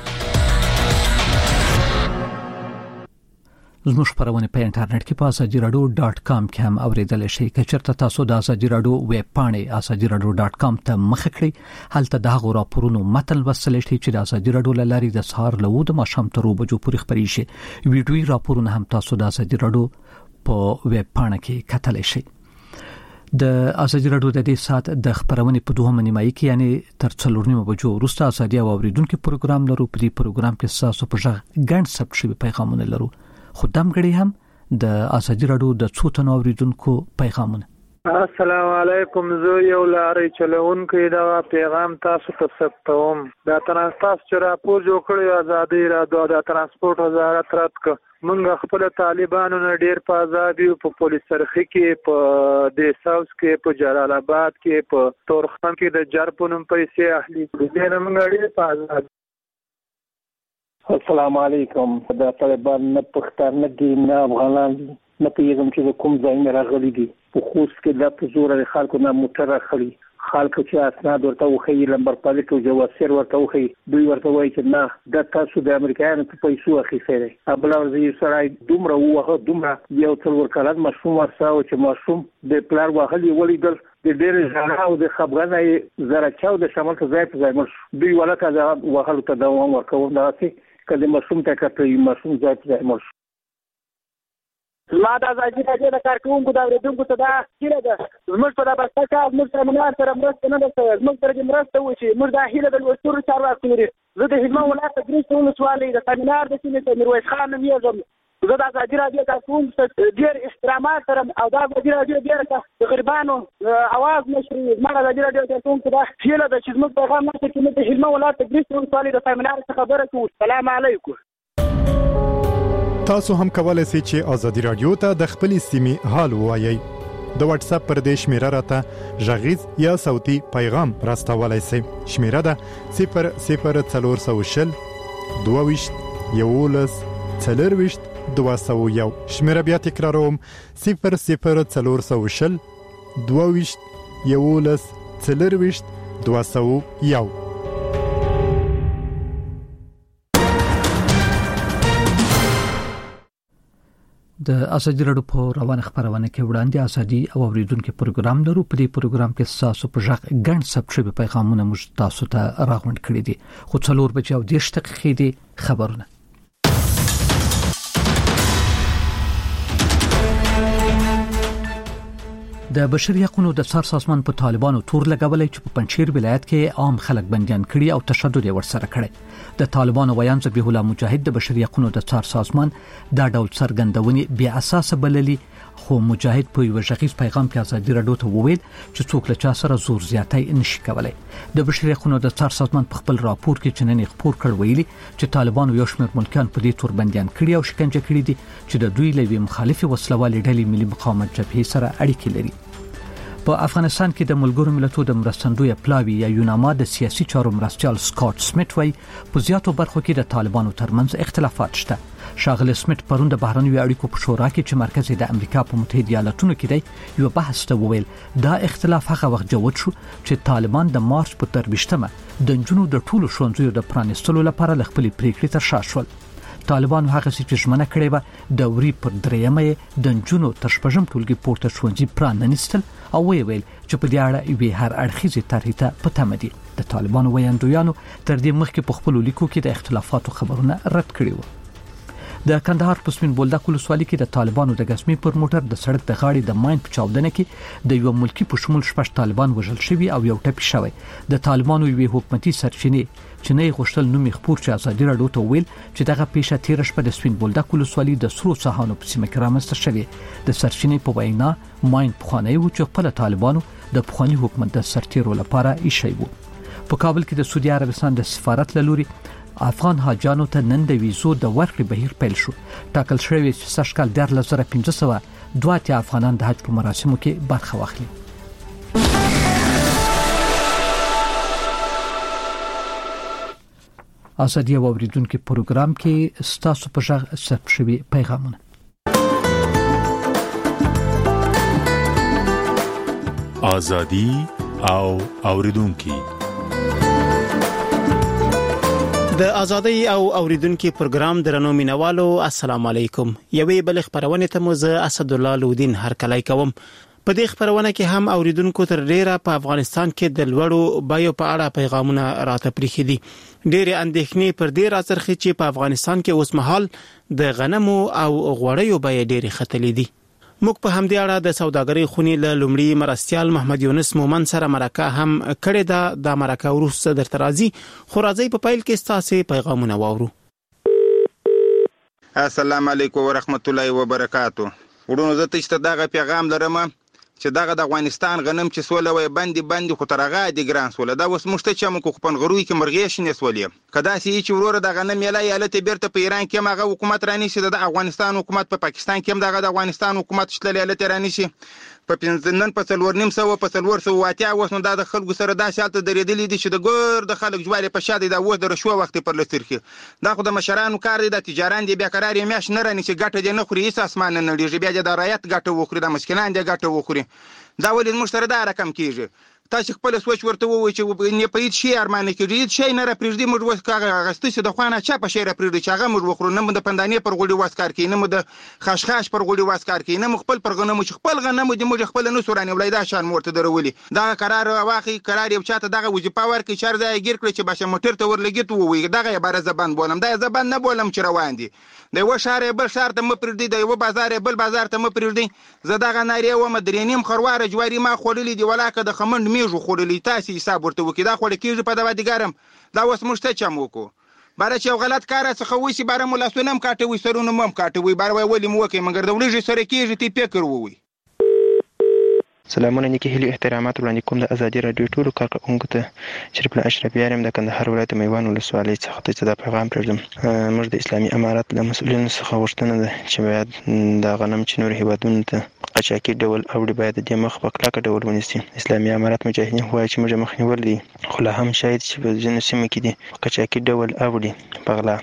زموږ خبرونه په انټرنیټ کې په ازادي رادیو ډاټ کام کې هم اوریدل شئ. که چېرته تاسو د ازادي رادیو ویب پاڼې ازادي رادیو ډاټ کام ته مخه کړئ هلته د هغو راپورونو متن لوستلی شئ چې د ازادي رادیو له لارې د سهار له اووه د ماښام تر اووه بجو پورې خپرېږي شي. ویډیويي راپورونه هم تاسو د ازادي رادیو په ویب پاڼه کې کتلی شئ. د ازادي رادیو د دې سات د خبرونه په دوه منیمای کې یعنی تر څلور نیمه بجو وروسته ازادي او اوریدونکو پروګرام لرو. په دې پروګرام کې تاسو په ژغ ګڼ ثبت شوي پیغامونه لرو. خدام غړي هم د ازادي رادیو د څو تنو اوریدونکو پیغامونه. السلام علیکم. زه یو لارې چلوونکی دا پیغام تاسو ته ثبتوم. دا ترانسپورت چې راپور جوړ کړی ازادي رادیو د ترانسپورت وزارت رات ک موږ خپل طالبانو نه ډیر په ازادي په پولیس سرخي کې په د ساوث کې په جلال آباد کې په تورخم کې د جرپونم پیسې اهلي دي نه موږ ډیر په ازادي. السلام علیکم. دا طالبان نه پښتانه دي نه افغانان دي نه پیغام چې کوم ځای نه راغلي دي په خوست کې د پزور خلکو نه موټر راخلي خلکو چې اسناد ورته وخی لمبر پالیټ او جواسیر ورته وخی دوی ورته وایي چې نه د تاسو د امریکایانو په پیسو اخیسته ابل ورځي سړی دومره وغه دومره یو څلور کلن مشروم ورساو چې مشروم د پلار واخلي ولیدل د ډېر ځای او د خبرنه زره چاو د شمال ته ځای په ځای مر دوی ولکه دا واخلو ته دوام ورکوم دا چې کله مشروم ته کټي مشروم ځای په ځای مر ما د ازادي رادیو د کارکونکو د اوریدونکو ته دا هیله ده زموږ په دغه بسته موږ سره منار سره مرسته نه ده شوې زموږ سره مرسته وشي موږ دا هیله د لوستورو چارواکو لري. زه د هلمند ولایت د ګریس ولسوالۍ د سمینار د سیمې ته میرویس خان نوم یږم. زه د ازادي رادیو کارکونکو ته ډېر احترامات لرم او دا ازادي رادیو ډېر د غریبانو اواز نشري. زما د ازادي رادیو کارکونکو ته دا هیله ده چې زموږ پیغام ماته کې موږ د هلمند ولایت د ګریس ولسوالۍ د سمینار څخه خبره کوو. سلام علیکم. تاسو هم کولای شئ چې ازادي رادیو ته د خپلې سیمې حال ووایئ. د واتس اپ پر دې شمیره راته غږیز یا صوتي پیغام راستولای شئ. شمیره ده صفر صفر څلور سوه شل دوه ویشت یولس څلور ویشت دوه سوه یو. شمیره بیا تکراروم صفر صفر څلور سوه شل دوه ویشت یولس څلور ویشت دوه سوه یو. د ازادي راډیو په روانه خبرونه کې وړاندې ازادي او اوریدونکو پروګرام لرو. په دې پروګرام کې تاسو په ژغ غن سبسکرایب پیغامونه موږ تاسو ته راغونډ کړی دي. خو څلور بجې او دیش دقیقې دي خبرونه. د بشري حقوقو د څار سازمان په طالبانو تور لګولې چې په پنځیر ولایت کې عام خلک بنديان کړي او تشدد یې ورسره کړي. د طالبانو ویان ذبیح الله مجاهد د بشري حقوقو د څار سازمان دا ډول څرګندونې بیا اساس بللي. خو مجاهد په یو ژغیز پیغام کې ازادي راډیو ته وویل چې څوک له چا سره زور زیاتای نشي کولای. د بشري حقوقو د څار سازمان په خپل راپور کې چننې خبر کړ ویلي چې طالبانو یو شمېر ملکان په دې تور بنديان کړي او شکنجه کړي دي چې د دوی لوي مخالفي وسلوالې ډلې ملي مقاومت جبهې سره اړیکې لري. په افغانستان کې د ملګرو ملتونو د مرستندوی پلاوی یا یوناما د سیاسي چارو مرستيال سکاټ سمیت وای په زیاتو برخو کې د طالبانو ترمنځ اختلافات شته. شاغل سمیت پرون د بهرنیو اړیکو په شورا کې چې مرکز د امریکا په متحده ایالاتونو کې دی یو بحث ته وویل دا اختلاف هغه وخت جوړ شو چې طالبان د مارچ په ترویشتمه د جنونو د ټولو شونځو د پرانستلو لپاره خپل پریکړې تر شا شول. طالبان هغه چې ژمنه کړې و د وری پر دریمه د جنونو تر شپږم ټولګي پورته شونځي پراننستل او ویل چې په دې اړه یو هر اړخیزه طرحه ته پته مدي. د طالبانو ویاندویانو تر دې مخکې په خپل لیکو کې د اختلافاتو خبرونه رد کړي وو. د کندهار په سپین بولدک ولسوالۍ کې د طالبانو د غزمي پر موټر د سړک د غاړې د ماین په چاودنه کې د یو ملکی په شمول شپږ طالبان وژل شوي او یو ټپي شوی. د طالبانو یو حکومتي سرچینې چې نه غوښتل نومي خبر چې ازادي راډیو ته ویل چې دغه پیښه تیر شپه د سپین بولدک ولسوالۍ د سرو صحانو په سیمه کې رامنځته شوې. د سرچینې په وینا ماین پخوانی و چې خپل طالبانو د پخوانی حکومت د سرتیرو لپاره ایښی و. په کابل کې د سعودي عربستان د سفارت لوري افغان حاجانو ته نن د ویزو د ورکړې بهیر پیل شو. ټاکل شوی چې سشکال د لس زره پنځه سوه دوه اتیا افغانان د حج په مراسمو کې برخه واخلي. ازادي او اوریدونکو پروګرام کې ستاسو په ژغ ثبت شوی پیغامونه. ازادي او اوریدونکو د ازادي او اوریدونکو پروګرام درنو مینوالو السلام علیکم. یوې بل خبرونه ته مو زه اسد الله لودین هرکلی کوم. په دې خبرونه کې هم اوریدونکو تر ډیره په افغانستان کې د لوړو بایو په اړه پیغامونه راته پریخي دي. ډېر اندېښنې پر دې راځرخي چې په افغانستان کې اوس مهال د غنمو او غوړیو بایې ډېرې ختلې دي. موږ په همدې اړه د سوداګرۍ خونې له لومړي مرستيال محمد یونس مومن سره مرکه هم کړې ده. د مرکه وروسته درته راځي خو راځي په پایل کې ستاسو پیغامونه واورو. السلام علیکم ورحمت الله وبرکاتو. ورونو زه تاسو ته دغه پیغام لرم چې دغه د افغانستان غنم چې سوله وي بندي بندي خو ترغه دي ګران سوله دا اوس مشته چې موږ خپل غروي کې مرغې شنه سولې کدا سي چې وروره د غنم یلا یالته بیرته په ایران کې ماغه حکومت رانی شي د افغانستان حکومت په پاکستان کې هم دغه د افغانستان حکومت شتل یالته رانی شي په پنځنن په څلور نیم سو په څلور سو واتیا وسنو د خلکو سره د شالته درېدلې دي چې د ګور د خلک جوړه په شاده د وځ د رشوه وخت پر لسترخي دا خو د مشرانو کار دی د تجاران دی بیا قرار یې میاش نه رانی چې ګټه دی نه خوري هیڅ اسمان نه لري بیا د رایت ګټه وخوري د مسکینان دی ګټه وخوري دا ولې مشترک دا رقم کیږي تاسو خپل سوچ ورته ووي چې نه په هیڅ شي ارمانه کیږي شي نه را پرېږدي موږ وس کاغه غستې چې د خوانه چا په شي را پرېږدي چې هغه موږ وخورو نه د پندانې پر غوړي واسکار کین نه د خشخاش پر غوړي واسکار کین نه خپل پر غنمو خپل غنمو د موږ خپل نو سورانه ولایدا شان مرته درولي دا قرار واخی قرار یو چاته دغه وظیفه ورکړي چر ځای گیر کړي چې باشه موټر ته ورلګیت ووي دغه عبارت زبان بولم دا زبان نه بولم چې روان دي د یو شهر بل شهر ته م پرېږدي د یو بازار بل بازار ته م پرېږدي زه دغه ناری و مدرینیم خرواره جواری ما خوللی دی ولاکه د خمند میجو خوللی تاسو حساب ورته وکي دا خو کېږي په دوا دیګرم دا اوس مشته چم وکړو باره چې غلط کار څخه وسی باره مولا سونم کاټوي سرونه مم کاټوي باره ولی مو وکي مګر د ولې سره کېږي تی فکر ووي سلامونه نیکی هیلې احترامات وړاندې کوم د ازادي راډیو ټولو کارکوونکو ته. شریف الله اشرفي یم د کندهار ولایت میوان ولسوالۍ څخه ته دا پیغام پرېږدم. موږ د اسلامي امارت له مسؤلینو څخه غوښتنه ده چې باید دا غنم چې نور هیوادونو ته قاچاقي ډول اوړي باید د دې مخ په کلکه ډول ونیسي. اسلامي امارت مجاهدین وایي چې موږ مخنیول دي، خو لا هم شاید چې په ځینو سیمو کې دي قاچاقي ډول اوړي په غلا.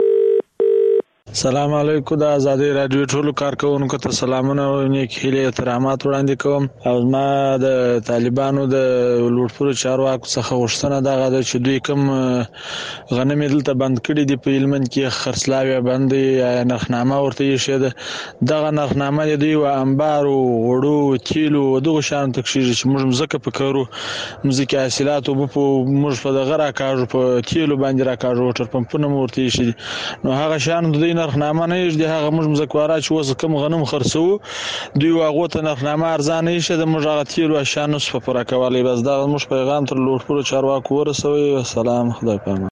سلام علیکم. د ازادي رادیو ټولو کارکوونکو ته سلامونه او نیک هیلې احترامات وړاندې کوم. او ما د طالبانو د لوټپورو چارواکو څخه غوښتنه دغه ده چې دوی کوم غنم دلته بند کړي دي په هلمند کې، خرڅلاو یې بند دی یا نرخنامه ورته ایښې ده. دغه نرخنامه د دوی و انبارو، غوړو، تیلو دغو شیانو ته کښېږي چې موږ مځکه په کرو، مځکې حاصلات اوبه په موږ په دغه راکاږو، په تیلو باندې راکاږو، وټر پمپونه مو ورته ایښي دي. نو هغه شیانو د دوی نرخنامه نه ایږدي. هغه موږ مځکوارا چې اوس کوم غنم خرڅوو دوی هغو ته نرخنامه ارزانه ایښې ده، موږ هغه تیلو اشیا نسو په پوره کولی. بس دغه موږ پیغام تر لوټپورو چارواکو ورسوئ. سلام، خدای پامان.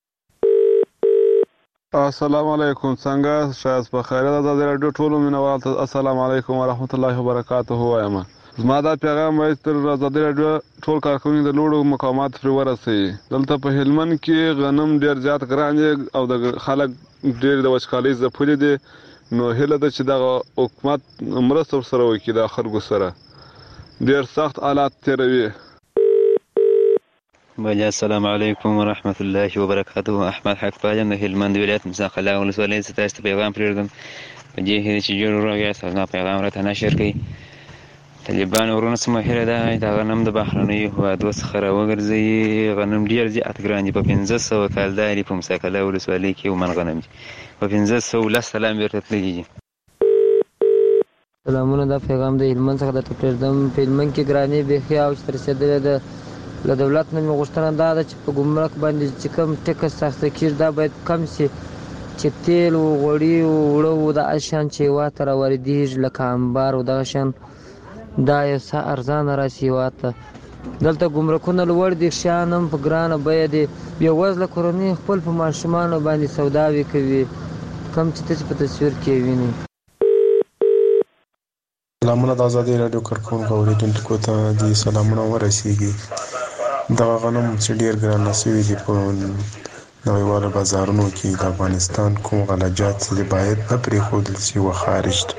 السلام علیکم. څنګه شایست بخیر د ازادي راډیو ټولو مینوال ته السلام علیکم ورحمت الله وبرکاته وایم. زما دا پیغام وایي تر ازادي راډیو ټول کارکوونکي د لوړو مقامات پرې ورسوي. دلته په هلمند کې غنم ډېر زیات ګران دي او د خلک ډېر د وچکالۍ ځپلي دي. نو هیله ده چې دغه حکومت مرسته ورسره وکړي د خلکو سره. ډېر سخت حالات تېروي. بله السلام علیکم ورحمت الله وبرکاته. احمد حق پایم د هلمند ولایت مساقله ولسوالۍ څخه تاسو ته پیغام پرېږدم په دې هیله چې جوړ ورغ یاست او زما پیغام راته نشر کړئ. طالبان ورونه څه مهیله ده د غنم د بهرنیو هېوادو څخه راوګرځوي. غنم ډېر زیات ګران دي، په پنځه سوه کالدار دي په مساقله ولسوالۍ کې ومن غنم دي په پنځه سوه لس سلام بیرته تللي دي. سلامونه. دا پیغام د هلمند څخه درته پرېږدم. په هلمند کې ګراني بیخي اوج ته رسېدلې ده. له دولت نه مې غوښتنه دا ده چې په ګمرک باندې چې کوم ټکس اخیستل کېږي دا باید کم شي، چې تیل و غوړي و اوړه و دغه شیان چې هېواد ته راواردېږي لکه انبار و دغه شیان دا یو څه ارزانه راشي هېواد ته. دلته ګمرکونه لوړ دي، شیان هم په ګرانه بیه دي. بېوزله کورنۍ خپل په ماشومانو باندې سوداوې کوي، کوم چې تاسې په تصویر کې وینئ. سلامونه. د ازادي راډیو کارکوونکو اورېدونکو ته دې سلامونه ورسیږي. دغه غنم چې ډېر ګرانه شوي دي په نړیوالو بازارونو کې د افغانستان کوم غلجات چې باید نه پرېښودل شي و خارج ته.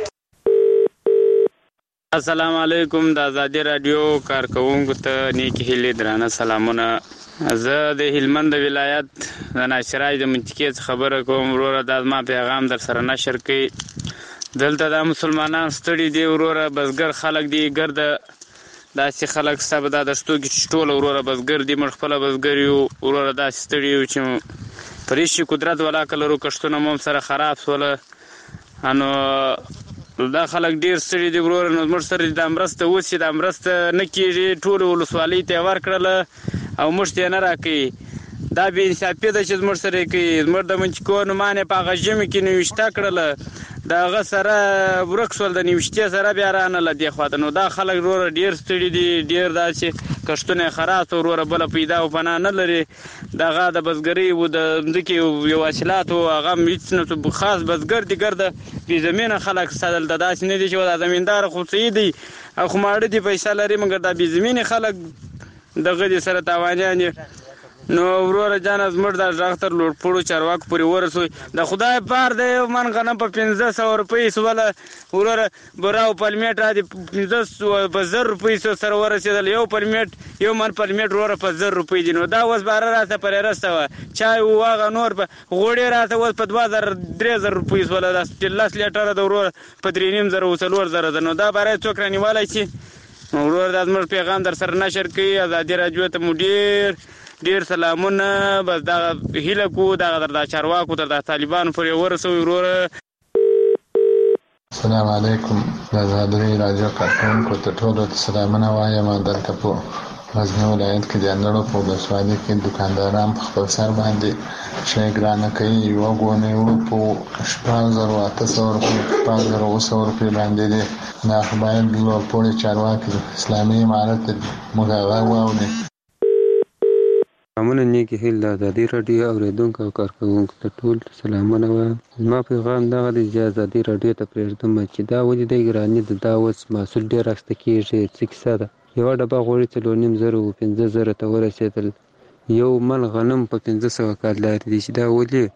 السلام علیکم. د ازادي راډیو کارکوونکو ته نیکی هیلې درانه سلامونه. زه د هلمند ولایت د ناصرای د منطقې څخه خبره کوم. وروره دا زما پیغام در سره نشر کړئ. دلته د مسلمانان ستړي دي وروره، بزګر خلک دي، ګرده داسې خلک ستا به دا دشتو کې چې ټوله وروره بزګر دي، موږ خپله بزګر یو وروره، داسې ستړي یو چې په ریشي قدرت ولاکه لرو. کښتونه مو هم سره خراب شوله. نو دا خلک ډېر ستړي دي وروره. نو زموږ سره دا مرسته اوس چې دا مرسته نه کېږي، ټولو ولسوالۍ ته یې ورکړله او موږ ته یې نه راکوي. دا بې انصافي ده چې زموږ سره یې کوي. زموږ د منطقو نومان یې په هغه ژمي کې نوشته کړله، د هغه سره ورک شول، د نوشتې سره بیا رانله دې خوا ته. نو دا خلک وروره ډېر ستړي دي، ډېر داسې کښتونه یې خراب شو وروره، بله پیدا او پناه نه لري. دغه د بزګرۍ و د ځمکې یو حاصلات و هغه هم هېڅ نه، خاص بزګر دي، ګرده بې زمینه خلک ستا دلته داسې نه دي چې دا زمینداره خو صحیح دی او خو ماړه دي، پیسه لري، مګر دا بې زمینې خلک دغه دي سره تاوانیان دي. نو وروره جانه زموږ دا غږ تر لوړپوړو چارواکو پورې ورسوي. د خدای پار د یو من غنم په پنځه سوه روپۍ سوله وروره، بوره او پلمېټ را دي پنځه سوه په زر روپۍ سره ورسېدل. یو پلمېټ یو من پلمېټ وروره په زر روپۍ دي. نو دا اوس باره راته پرې رسته وه، چای و هغه نور په غوړې راته اوس په دوه زره درې زره روپۍ سوله. دا لس لیټره د وروره په درې نیم زره و څلور زره ده. نو دا باره څوک رانیولی شي؟ وروره دا زموږ پیغام در سره نشر کوي. ازادي راډیو ته مو ډېر ډېر سلامونه. بس دغه هیله کوو دغه در دا چارواکو تر دا طالبانو پورې ورسوي وروره. السلام علیکم. د ازادي راډیو کارکوونکو ته ټولو ته سلامونه وایم. دلته په غزني ولایت کې د اندړو په ولسوالۍ کې دوکانداران په خپل سر باندې شی ګرانه کوي. یوه ګونۍ وړو په شپږ زرو اته سوه روپۍ شپږ زرو اوه سوه روپۍ باندې دی. دا خو باید لوړپوړي چارواکي اسلامي امارت موږ هغه واوري. سلامونه. نیکی هیل د ازادي راډیو اورېدونکو او کارکوونکو ته ټول سلامونه وایم. زما پیغام دغه دی چې ازادي راډیو ته پرېږدم چې دا ولې دی ګراني ده، دا اوس محصول ډېر اخیسته کېږي، څه کیسه ده؟ یو ډبه غوړي څلور نیم زره او پنځه زره ته ورسېدل. یو من غنم په پنځه سوه کال دي چې دا ولې.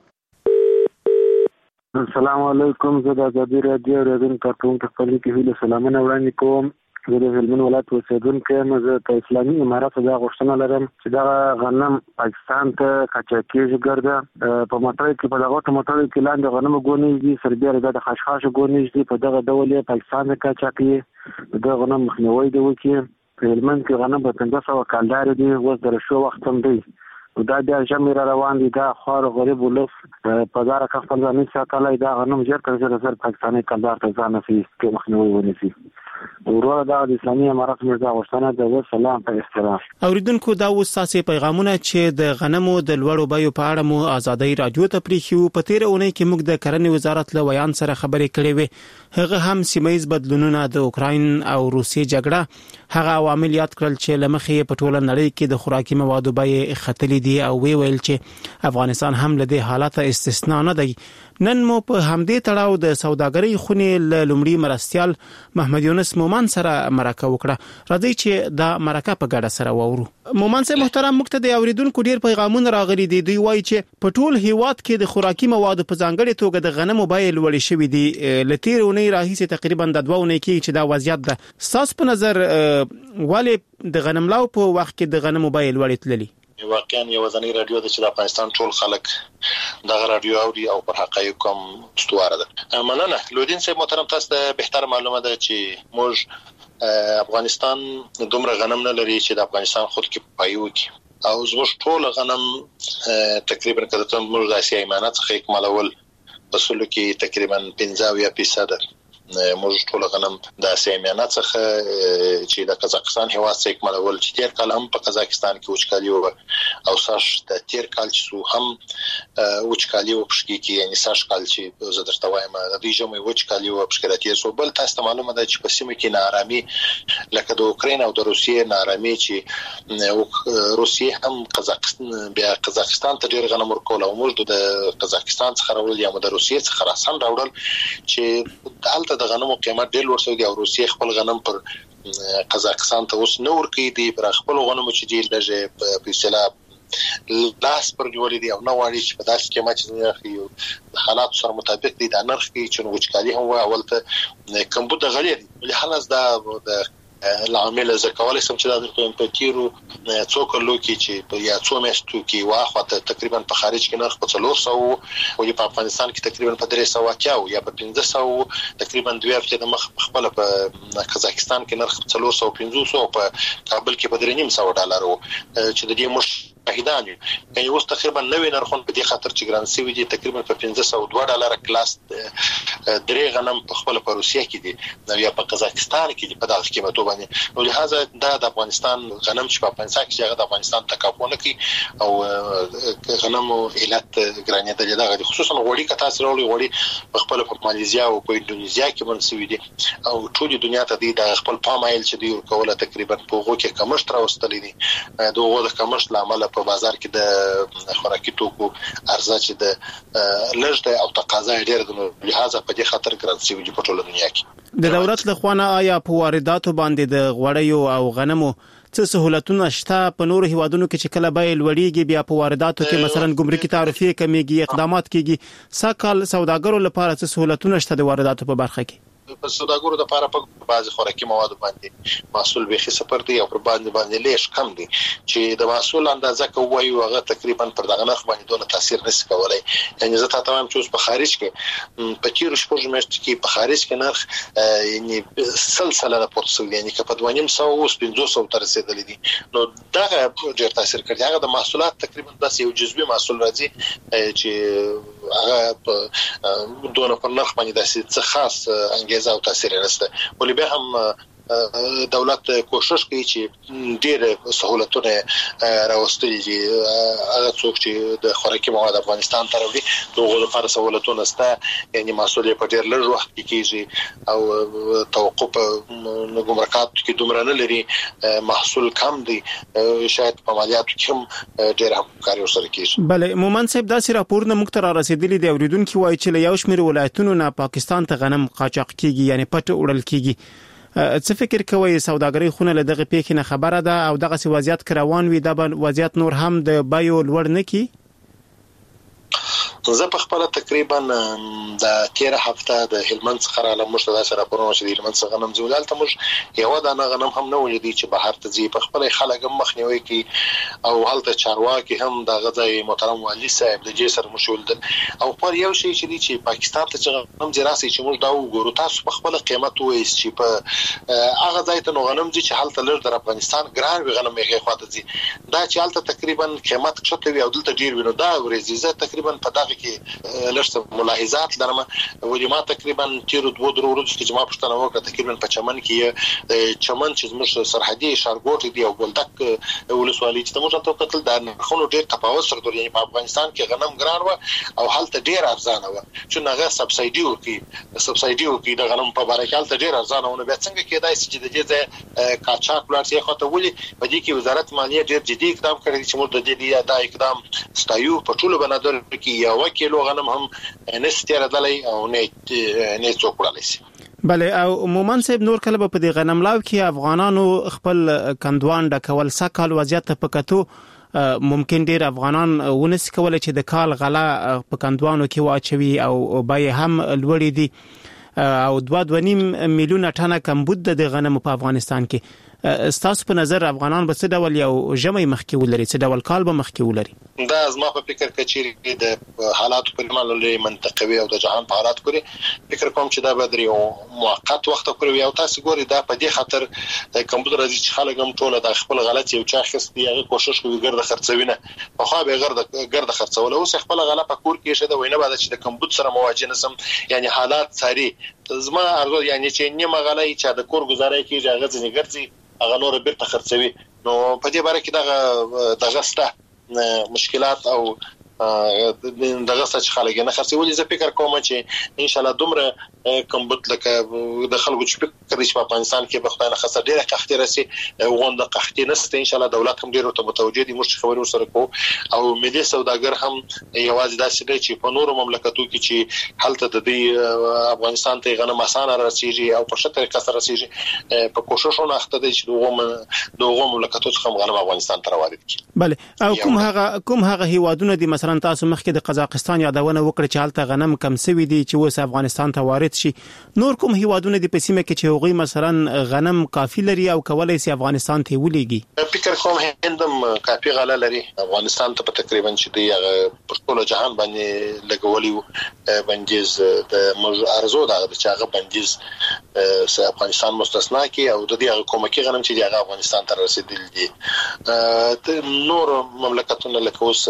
السلام علیکم. زه د ازادي راډیو اورېدونکو کارکوونکو خپل کې هیله سلامونه وړاندې کوم. زه د هلمند ولایت اوسېدونکی یم. زه د اسلامي اماراتو دا غوښتنه لرم چې دغه غنم پاکستان ته قاچاق کېږي ګرده په موټرو کې په دغه موټرو کې لاندې غنمو ګونیز دي سربیره د خشخاشو ګونیز دي په دغه ډول یې پاکستان ته قاچاق کړي د غنم مخنیوي دی وکړي. په هلمند کې غنم په پنځه سوه کالدارې دي اوس د رشو وخت هم دی دا بیا ژمی را روان دي دا خوار غریب ولس په داره که خپل ځان ساتلی دا غنم ژر تر ژره زر پاکستاني کلدار ته ځان نسي کې مخنیوي ونیسي. وروره دا د اسلامي اماراتو موږ دا غوښتنه ده. سلام په احترام. اوریدونکو دا اوس تاسو پیغامونه چې د غنمو د لوړو بیو په اړه مو ازادي رادیو ته پریښیو. په تیر اونۍ کې موږ د کرنې وزارت له ویان سره خبرې کړې وې. هغه هم سیمایي بدلونونه د اوکراین او روسیې جګړه هغه عوامل یاد کړل چې لمخې په ټوله نړۍ کې د خوراکي موادو بیې ختلې دي او وی ویل چې افغانستان هم له دې حالت استثنا نه دی. نن مو په همدې تړاو د سوداګرۍ خونې له لومړي مرستيال محمد یونس مومن سره مرکه وکړه. راځي چې دا مرکه په ګډه سره وورو. مومن سره محترم موږ ته د اوریدونکو ډیر پیغامونه راغلي دي. دوی وایي چې په ټول هیواد کې د خوراکي موادو په ځانګړي توګه د غنمو بیې لوړې شوې دي. لتیر اونۍ راهیسې تقریبا د دوه اونۍ کې چې دا وضعیت ده. تاسو په نظر ولې د غنملاو په وخت کې د غنمو بیې لوړې تللي؟ واقعا یو ځنی رادیو د چې د افغانستان ټول خلک دغه رادیو اوري او پر حقایق کوم استواره ده. مننه لودین صاحب محترم، تاسو ته بهتر معلومه ده چې موږ افغانستان دومره غنم نه لري چې د افغانستان خود کې پایو کې او زموږ ټول غنم تقریبا کده موږ د اسیا ایمانات څخه اکمالول اصول کې تقریبا پنځه فیصد موږ ټول غنم د اسیا ایمانات څخه چې د قزاقستان هیواد څخه اکمالول چې تیر کال هم په قزاقستان کې وچکالي و او ساش د تیر کال چې هم وچکالي و پښکی کې یعنی ساش کال چې زه درته وایم د دې جمعي وچکالي و پښکراتي سو بل تاسو معلومه ده چې په سیمه کې نارامي لکه د اوکرين او د روسیې نارامي چې روسیې هم قزاقستان بیا قزاقستان ته ډیر غنم ورکول او موږ د قزاقستان څخه راوړل یا د روسیې څخه راسن راوړل چې دالته د غنمو قیمت ډیر لوړ شو دی او روسیې خپل غنم پر قزاقستان ته اوس نور کې دی پر خپل غنمو چې دی لږه په اصطلاح لاس پر جوړې دي او نو واړي چې په داسې قیمت چې نه حالات سره مطابق دي د نرخ کې چې وچکالي هم اول ته کمبود غلي دي لهدا د د العامل زکوالي سم چې د کمپیوټرو څو کلو کې چې یا څو میاشتو کې واخته تقریبا په خارج کې نرخ په څلور سوه او په افغانستان کې تقریبا په درې سوه کې یا په پنځه سوه تقریبا دوه هفته د مخ خپل په قزاقستان کې نرخ څلور سوه پنځوس او په کابل کې په درې نیم سوه ډالر وو چې د دې مش شاهدان یعنی اوس تقریبا نوې نرخونه په دې خاطر چې ګران سوي دي تقریبا په پنځه سوه دوه ډالر کلاس درې غنم په خپل په روسیه کې دي یا په قزاقستان کې دي په دغه قیمتو باندې نو لهدا د افغانستان غنم چې په افغانستان کې هغه د افغانستان تکافونه کوي او غنم علت ګرانې د دغه خصوصا غوړي کتا سره غوړي په خپل په ماليزیا او په انډونیزیا کې منسوي دي او ټول دنیا ته د خپل پامایل چې دی ورکوله تقریبا په غو کې کمشت راوستلې دي دوغه د کمشت لامل په بازار کې د خوراکي توکو ارزښت چې د لږ او تقاضا ډېر د لهدا په دې خاطر ګران سوي په ټوله دنیا کې د دولت له خوانه آیا په وارداتو باندې د غوړیو او غنمو څه سہولتونه شته؟ په نورو هیوادونو کې چې کله به لوړیږي بیا په وارداتو کې مثلا ګمرکي تعرفې کمیږي اقدامات کیږي ساکال سوداګرو لپاره څه سہولتونه شته د وارداتو په برخه کې؟ په سوداګرو د لپاره په بعضي خوراکي موادو باندې محصول به خي صفر دی او په باندې باندې لیش کم دی چې د محصول اندازه کوي هغه تقریبا پر دغه نرخ باندې دونه تاثیر نشي کولای. یعنی زه ته تمام چې په خارج کې په چیرې شپږ میاشتې کې په خارج کې نرخ یعنی سلسله د پورتسل یعنی که په دوه نیم سوه او پنځوس سوه تر رسیدلې دي نو دغه ډېر تاثیر کوي. هغه د محصولات تقریبا داسې یو جزوي محصول راځي چې هغه دونه پر نرخ باندې داسې څه خاص انګیزه او تاثیر نشته ولې به هم دولت کوشش کوي چې ډېر سہولتونه راوستي دي هغه څوک چې د خوراکي مواد افغانستان ته راوړي دغه لپاره سہولتونه شته یعنی محصول په ډېر لږ وخت کې کیږي او توقف ګمرکات کې دومره نه لري محصول کم دی شاید په مالیاتو کې هم ډېر همکاري ورسره کیږي. بله مومن صاحب داسې راپورونه موږ ته را رسیدلي دي اوریدونکو وایي چې له یو شمېر ولایتونو نه پاکستان ته غنم قاچاق کیږي یعنی پټ وړل کیږي څه فکر کوي سوداګري خونه له دغه پیښې نه خبره ده او دغه سی وضعیت کروان وي د وضعیت نور هم د بایو لوړ نه کی؟ زه په خپل تقریبا د تیر هفته د هلمند څخه را لمشت د سره پرونه چې د هلمند څخه غنم زولال ته مش یو د غنم هم نه ولیدي چې بهر ته ځي په خپل خلک مخنیوي کی او هلته چارواکي هم د غځای محترم والی صاحب د جسر مشول او پر یو شی چې چې پاکستان ته غنم جراسي چې موږ دا وګورو تاسو په خپل قیمت وایي چې په هغه ځای ته غنم ځي چې هلته لږ د افغانستان ګران وي غنم یې خواته ځي دا چې هلته تقریبا قیمت کښته وي او دلته ډیر وینو دا ورزي زه تقریبا په دغه کې لږ ملاحظات لرم ولې ما تقریبا تیر دوه درو ورځې چې ما پښتنه وکړه تقریبا په چمن کې چمن چې زموږ سرحدي شارګوټ دی او بلدک ولسوالۍ چې موږ ته قتل د خونو ډیر تفاوت سره درې په افغانستان کې غنم ګران و او هلته ډیر ارزانه و چې نغه سبسایډي ورکی سبسایډي ورکی د غنم په باره کې هلته ډیر ارزانه و نو بیا څنګه کېدای چې د دې کاچاک ولر خاطر ولي په دې کې وزارت مالیه ډیر جدي اقدام کړی چې موږ د دې دا اقدام ستایو په ټولو بنادر کې یو کیلو غنم هم نستیره دلای او نه نه څوکړلای شي. بله او مومن صاحب نور کله په دې غنم لاو کې افغانانو خپل کندوان د کول سکهال وضعیت په کتو ممکن ډیر افغانان ونس کول چې د کال غلا په کندوانو کې واچوي او بای هم لوړې دي او دوه دوه نیم میلیونه ټنه کمبود د غنم په افغانستان کې. ستاسو په نظر افغانان به څه ډول یو جمعي مخکې ولري څه ډول کال به مخکې ولري؟ دا زما په فکر کې چې د حالاتو په اړه له منطقوي او د جهان په حالات پورې فکر کوم چې دا به درې موقت وخت پورې او تاسو ګوري دا په دې خاطر د کمپیوټر راځي چې خلک هم ټول د خپل غلط یو چا خستي هغه کوشش کوي ګرد خرڅوینه په خو به ګرد ګرد خرڅول او خپل غلط په کور کې شه دا وینه بعد چې د کمپیوټر سره مواجه نسم یعنی حالات ساري زما ارزو یعنی چې نیمه غلای چې د کور گزارای کیږي هغه ځنی ګرځي هغه نور بیرته خرڅوي نو په دې باره کې دغه دغه سته مشکلات او دغه څه چې خلک نه خرڅولي زه فکر کوم چې ان شاء الله دومره کمبوت لکه د خلکو چې فکر کوي په افغانستان کې به خدای نه خسر ډیره قحطي راسي غونډه قحطي نشته ان شاء الله دولت هم ډیر ته متوجه دي موږ خبرو سره کو او ملي سوداګر هم یوازې داسې دی چې په نورو مملکتو کې چې حالت د دې افغانستان ته غنم اسانه راسيږي او په شته طریقه سره راسيږي په کوششونو اخته دي چې دغه دغه مملکتو څخه غنم افغانستان ته وارد کړي. بله او کوم هغه کوم هغه هیوادونه دي مثلا تاسو مخکې د قزاقستان یادونه وکړه چې حالت غنم کم سوي دي چې اوس افغانستان ته وارد شي نور کوم هیوادونه دي په سیمه کې چې هغوی مثلا غنم کافي لري او کولای شي افغانستان ته ولېږي؟ فکر کوم هندم کافي غله لري افغانستان ته تقریبا چې دی په ټول جهان باندې لګولي بندیز د ارزو دا چې هغه بندیز افغانستان مستثنا کی او د دې حکومتي غنم چې هغه افغانستان ته رسیدلی دي نور مملکتونه لکه اوس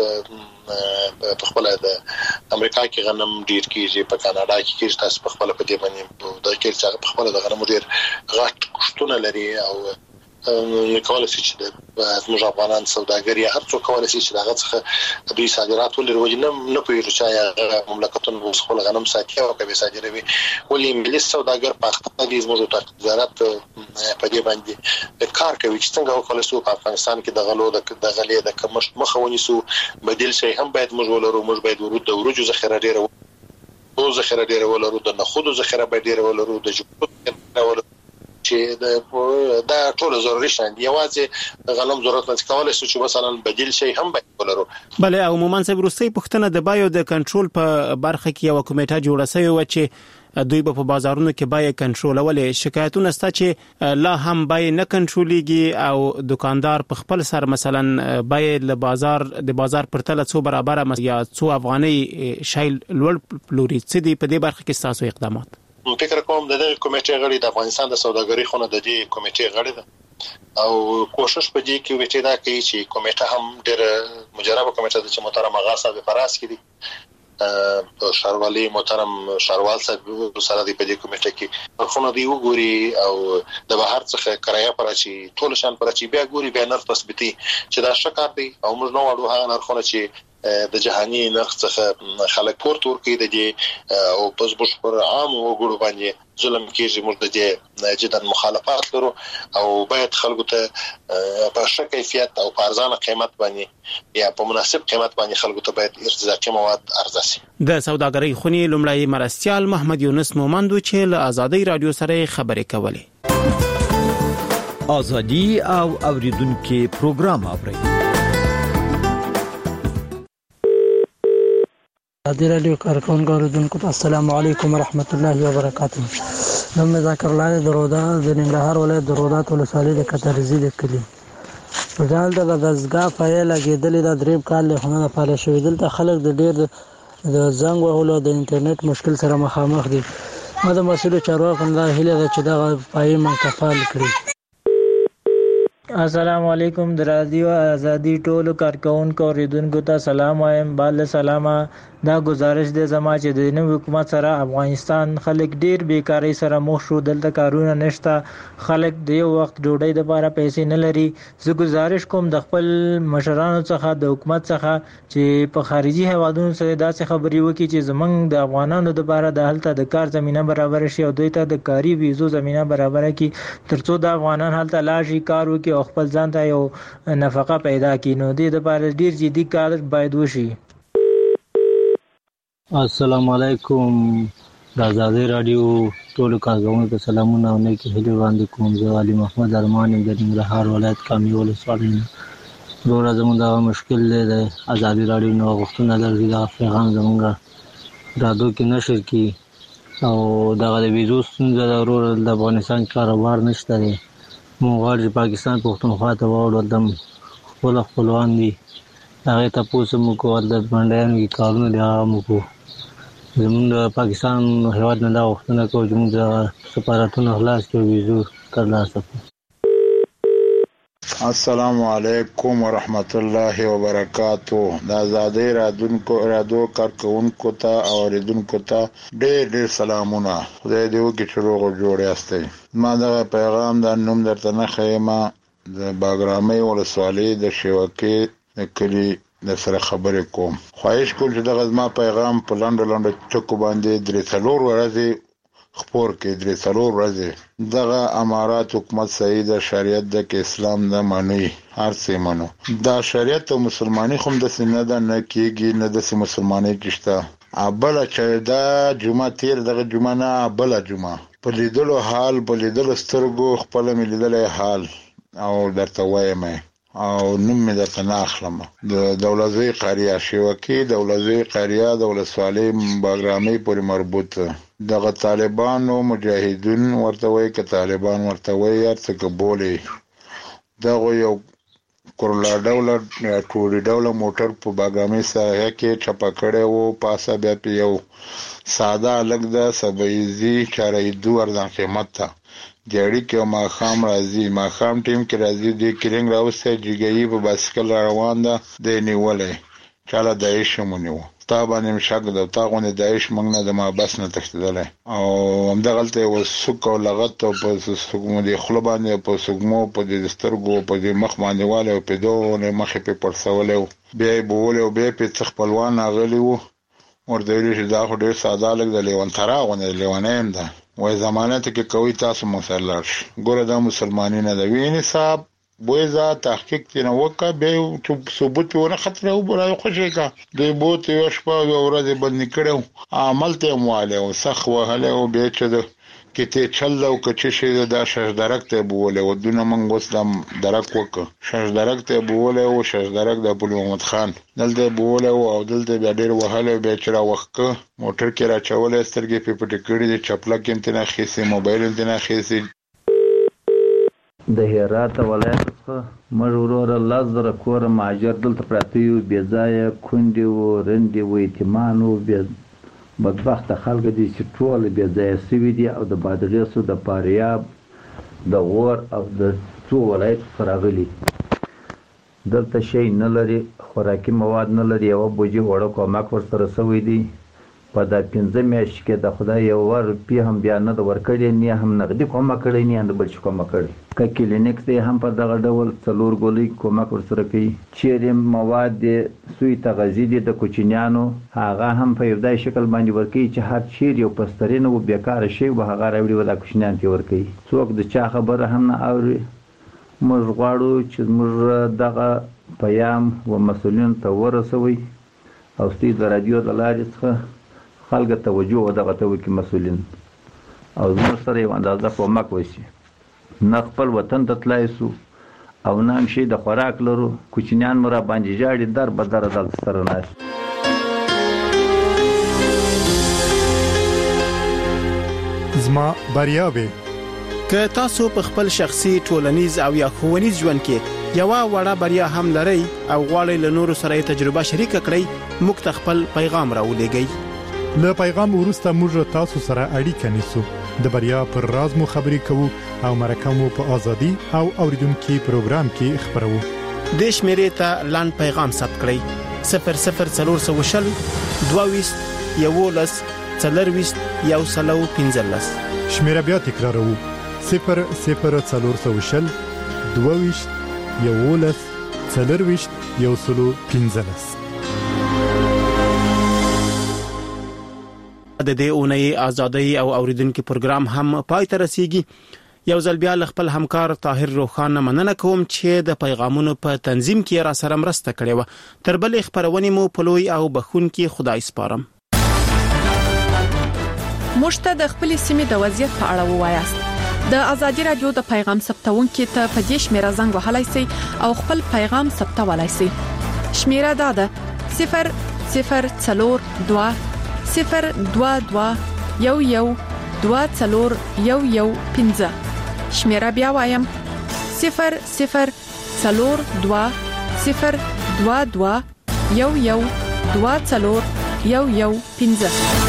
په خپل د امریکا کې غنم ډیر کیږي په کاناډا کې کیږي تاسو په خپل په دې باندې د کې چې په خپل د غنم ډیر غټ کښتونه لري او نکول شي چې د زموږ افغانان سوداګري هر څوک کولای شي چې دغه څخه دوی صادرات ولري وجنه نه پوهیږي چې مملکتونه خپل غنم ساتي او کوي صادروي ولې ملي سوداګر په خپل د زموږ وزارت په دې باندې کار کوي چې څنګه وکولای شو په افغانستان کې د غلو د غلې د کمښت مخه ونیسو بدیل شي هم باید موږ ولرو موږ باید ورود د ورجو ذخیره ډیره او ذخیره ډیره ولرو د نخودو ذخیره باید ډیره ولرو د جوړو ولرو چې دا ټول ضروري شان دی یوازې غنم ضرورت نه کولای شي چې مثلا بدیل شي هم باید ولرو. بله او مومن صاحب روسي پښتنه د بایو د کنټرول په برخه کې یو کمیټه جوړه شوی و چې دوی په بازارونو کې بای کنټرول ولې شکایتونه ستا چې لا هم بای نه کنټرولېږي او دکاندار په خپل سر مثلا بای له بازار د بازار پرتله څو برابر یا څو افغاني شای لوړ پلوري څه دی په دې برخه کې تاسو اقدامات؟ فکر کوم د دې کمیټې غړي د افغانستان د سوداګرۍ خونه د دې کمیټې غړي ده او کوشش په دې کې وکړي دا کوي چې کمیټه هم ډېر مجربه کمیټه د چې محترم غاصب فراس کړي په شاروالي محترم شاروال صاحب سره دی په دې کمیټه کې خونه دی وګوري او د بهر څخه کرایه پر چې ټول شان پر چې بیا ګوري بیا نرخ تثبیتي چې دا شکار دی او موږ نو وړو هغه نرخونه چې د جهاني نرخ څخه خلک پورت ورکړي د دې او پس بش پر عام وګړو باندې ظلم کېږي موږ د دې جدا مخالفت لرو او باید خلکو ته په ښه کیفیت او په ارزانه قیمت باندې یا په مناسب قیمت باندې خلکو ته باید ارتزاقي مواد عرضه شي. د سوداګرۍ خونی لومړی مرستيال محمد یونس مومندو چې له آزادۍ رادیو سره خبرې کولې. ازادي او اوریدونکو پروګرام اورئ. ازادي رادیو کارکونکو اوریدونکو ته السلام علیکم ورحمت الله وبرکاته. نوم ذکر الله درودا د ننګرهار ولایت درودات ولسوالۍ د کترزی د کلی په ځان د دزګه فایل لګیدل د دریب کال له خونه لپاره شوې دلته خلک د ډیر د زنګ وهلو د انټرنیټ مشکل سره مخامخ دي. ما د مسؤل چارواکو نه هیله ده چې دا پای منکفال کړي. السلام علیکم د رادیو ازادي ټولو کارکونکو اوریدونکو ته سلام وایم. بل سلامه دا گزارش دی زما چې د نوې حکومت سره افغانستان خلک ډیر بیکاری سره مخ شو. دلته کارونه نشته، خلک د یو وخت ډوډۍ لپاره پیسې نه لري. زه گزارش کوم د خپل مشرانو څخه د حکومت څخه چې په خارجي هیوادونو سره داسې خبرې وکړي چې زمونږ د افغانانو لپاره د هلته د کار زمينه برابر شي او دوی ته د کاري ویزو زمينه برابر کړي ترڅو د افغانان هلته لاشي کار وکړي او خپل ځان ته یو نفقه پیدا کړي. نو دې لپاره ډیر جدي کار باید وشي. السلام علیکم د ازادي رادیو ټولو کارکونکو سلامونه او نیکی هیلې وړاندې کوم. زه علي محمد ارمان د ننګرهار ولایت کامي ولسوالۍ نه. وروره زموږ دا مشکل دی د ازادي رادیو نو غوښتنه لري دا پیغام زموږ رادیو کې نشر کړي او دغه د ویزو ستونزه د وروره د افغانستان کاروبار نشته دی. موږ غواړو چې پاکستان پښتونخوا ته واوړو، هلته خپل خپلوان دي، هغې تپوس هم وکړو، هلته منډیانو کې کارونه دي هغه هم وکړو. زموږ د پاکستان هېواد نه دا غوښتنه کوو چې موږ د سفارتونه خلاص کړو، ویزو ترلاسه کړو. السلام علیکم ورحمت الله وبرکاتو. د ازادي رادیو کارکونکو ته او اوریدونکو ته ډېر ډېر سلامونه. خدای دې وکړي چې روغ او جوړ یاستئ. ما دغه پیغام د نوم درته نه ښیم د باګرامۍ ولسوالۍ د شیوکې د کلي د سره خبرې کوم. خواهش کوم چې دغه زما پیغام په لنډو لنډو ټکو باندې درې څلور ورځې خپور کې درې څلور ورځې دغه امارات حکومت صحیح د شریعت د کې اسلام د معنی هر څه منو. دا شریعت او مسلمانی خو د سینه د نه کېږي نه د مسلمانۍ کېشته. ابل چې دا جمعه تیر دغه جمعه نه ابل جمعه په لیدلو حال په لیدلو سترګو خپل ملیدلې حال او درته وایم او نوم مې درته نه اخلم. د دولتي قریه شیوکې دولتي قریه د ولسوالۍ باګرامۍ پورې مربوط دغه طالبانو مجاهدین ورته وایي که طالبان ورته وایي هر څه قبولې دغه یو کورلا ډوله ټوري ډوله موټر په باګرامۍ ساحه کې چپه کړی و. پاسه بیا په یو ساده لږ د سبعیزي چارایدو ارزان قیمت ته جړی کې ماخام راځي ماخام ټیم کې راځي د کرنګ راوسته جګی په باسکل روان ده د نیولې چاله دایښ مونیو تا باندې شک ده تا غونې دایښ موږ نه د ما بس نه تښتیدل او همدا غلطه وسوک او لغت په سګمو د خپل باندې په سګمو په د سترګو په د مخ باندې والو په دوه مخې په پرسولې بیا بوله بیا په خپلوان غلی وو ورته ویل چې دا خو ډیر ساده لګ د لیوان ترا غونې لیوانیم ده وای ضمانت کې کوي تاسو مسلر ګوره دا مسلمانۍ نه دی ویني صاحب بوزا تحقیق تنه وکړه به ثبوت ونه خطر او برای خوشی کا د بوت یو شپه او ورځ باندې کړو عمل ته مواله او سخ وهله او به چې کته چل او کچې شه دا شش درک ته بوله ودونه منګ وسلم درک وک شش درک ته بوله او شش درک د ابو محمد خان دلته بوله او دلته بیا ډیر وهله به چې را وخت موټر کې را چولې سترګې په پټ کړې د چپلک امتنا خېسي موبایل امتنا خېسي د هرات ولایت څخه مجبور الله زره کور ماجر دلته پراتیو بې ځای کندې و رندې و ایتمانو بې بدبخت خلک دي چې ټول بې ځای سوي دي او د بادغیسو د پاریاب د غور او د څو ولایت فراغلي دلته شي نه لري خوراکي مواد نه لري او بوجي وړو کومک ورسره سوي دي په دا پنځه میاشتې کې د خدای یو ور پی هم بیا نه د ورکړې نه هم نقدي کومه کړې نه د بل څه کومه کړې ک کلینیک ته هم په دغه ډول څلور ګولې کومک ورسره کوي چیرې مواد د سوی تغذیه دي د کوچنیانو هغه هم په یو ځای شکل باندې ورکړي چې هر چیر یو پسترینه و بیکاره شي و هغه راوړي ولا کوچنیان ته ورکړي څوک د چا خبره هم نه اوري موږ غواړو چې موږ دغه پیام و مسؤلین ته ورسوي او ستې د رادیو د لارې څخه خلک توجه ودغه ته وکي مسؤلین او زموږ سره یو اندازه کومک وشي نه خپل وطن ته تلای سو او نه هم شي د خوراک لرو. کوچنیان مو را باندې ژاړي، در به دره دلته سره ناست. زما بریاوې که تاسو په خپل شخصي ټولنیز او یا ښوونیز ژوند کې یو وړه بریا هم لرئ او غواړئ له نورو سره تجربه شریک کړئ، موږ ته خپل پیغام راولېږئ. له پیغام وروسته موږ تاسو سره اړیکه نیسو، د بریا پر راز مو خبرې کوو او مرکه مو په ازادي او اوریدونکو پروګرام کې خبرو. د شمیرې ته لاند پیغام ثبت کړئ: صفر صفر څلور سوه وشل دوه یولس څلرویشت یو سلو پنځلس. شمیره بیا تکراروو: صفر صفر څلور سوه وشل دوه یولس څلرویشت یو سلو پنځلس. د دې اونۍ ازادي او اوریدونکو پروګرام هم پای ته رسیږي. یو ځل بیا خپل همکار طاهر روخان مننه کوم چې د پیغامونو په تنظیم کې را سره مرسته کړې و. تر بلې خبرونه مو په لوی او بخونکي خدای سپارم. مشته د خپل سیمې د وضعیت په اړه ووایاست. د ازادي رادیو د پیغام ثبتونکو ته په دې شمیره زنګ وهلای شئ او خپل پیغام ثبتولای شئ. شمیره دا ده: صفر صفر څلور دوه صفر دوه دوه یو یو دوه څلور یو یو پنځه. شمیره بیا وایم: صفر صفر څلور دوه صفر دوه دوه یو یو دوه څلور یو یو پنځه.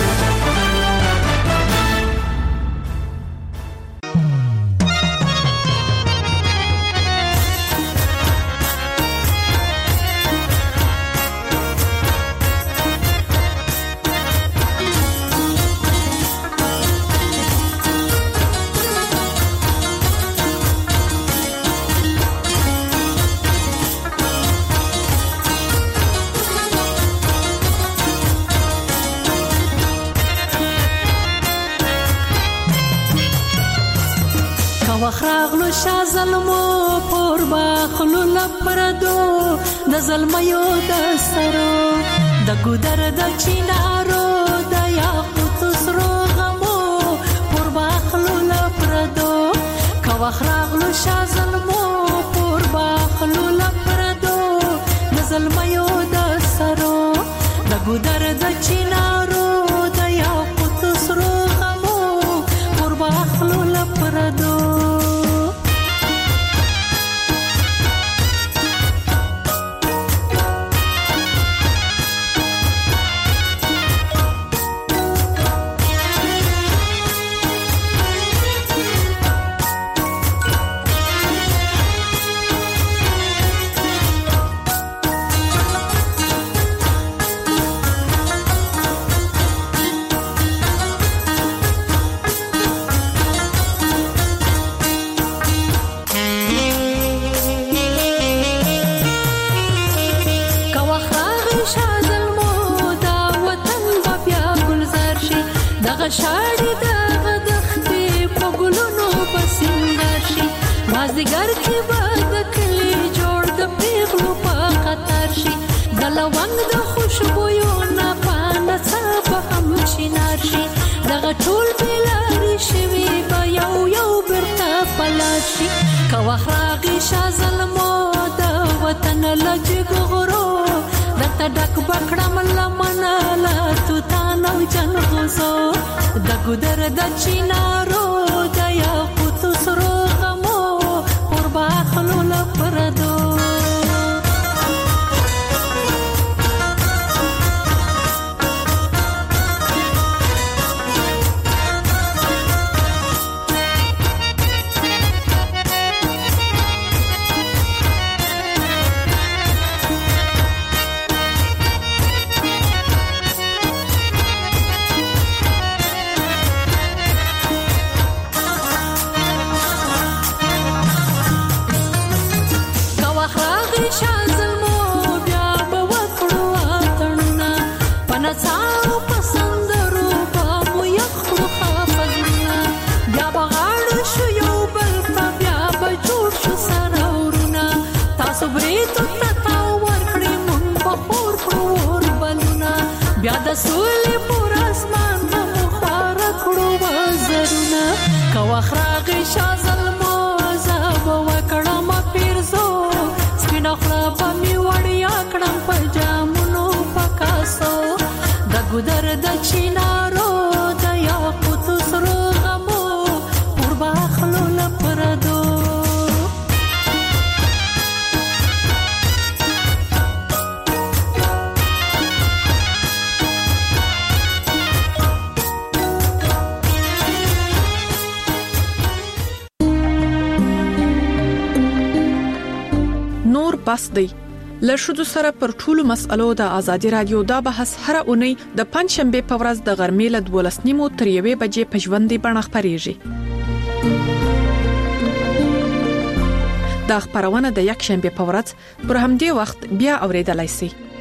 وخراغلو شا ظلمو پور باخلو لپردو د ظلمیو د سرو د ګودر د چینارو د یاقوت سرو غمو پور باخلو لپردو کا وخراغلو شا ظلمو پور باخلو لپردو د ظلمیو د سرو د ګودر د چینارو د یاقوت سرو غمو پور باخلو لپردو. شاړي د دختې په ګلونو پسنګر شي مازدیګر کې به د کلي جوړ د پیغلو په خطر شي د لونګ د خوشبویو نه پانه څه به هم شینار شي دغه ټول بلاري شوي به یو یو برته پلار شي که وخت راغی شا ظلمو د وطن لجګ غرو درته ډک بکړم لمنه له توتان او جنغوزو د ګودر د چینارو د یاقوت سرو غمو پر باخلو لپردو. بیا د سولې پر اسمان هم خوار کړو وزرونه که وخت راغی شا ظلمو بس دی. له شذو سره پر ټولو مسألو د ازادي رادیو دا بحث هر اونۍ د پنځ شنبه په ورځ د غرمې له دولس نیمو تر یوې بجې په ژوندۍ بڼه خپرېږي. دا خبرونه د یک شنبه په ورځ پر همدې وخت بیا اوریدلای شئ.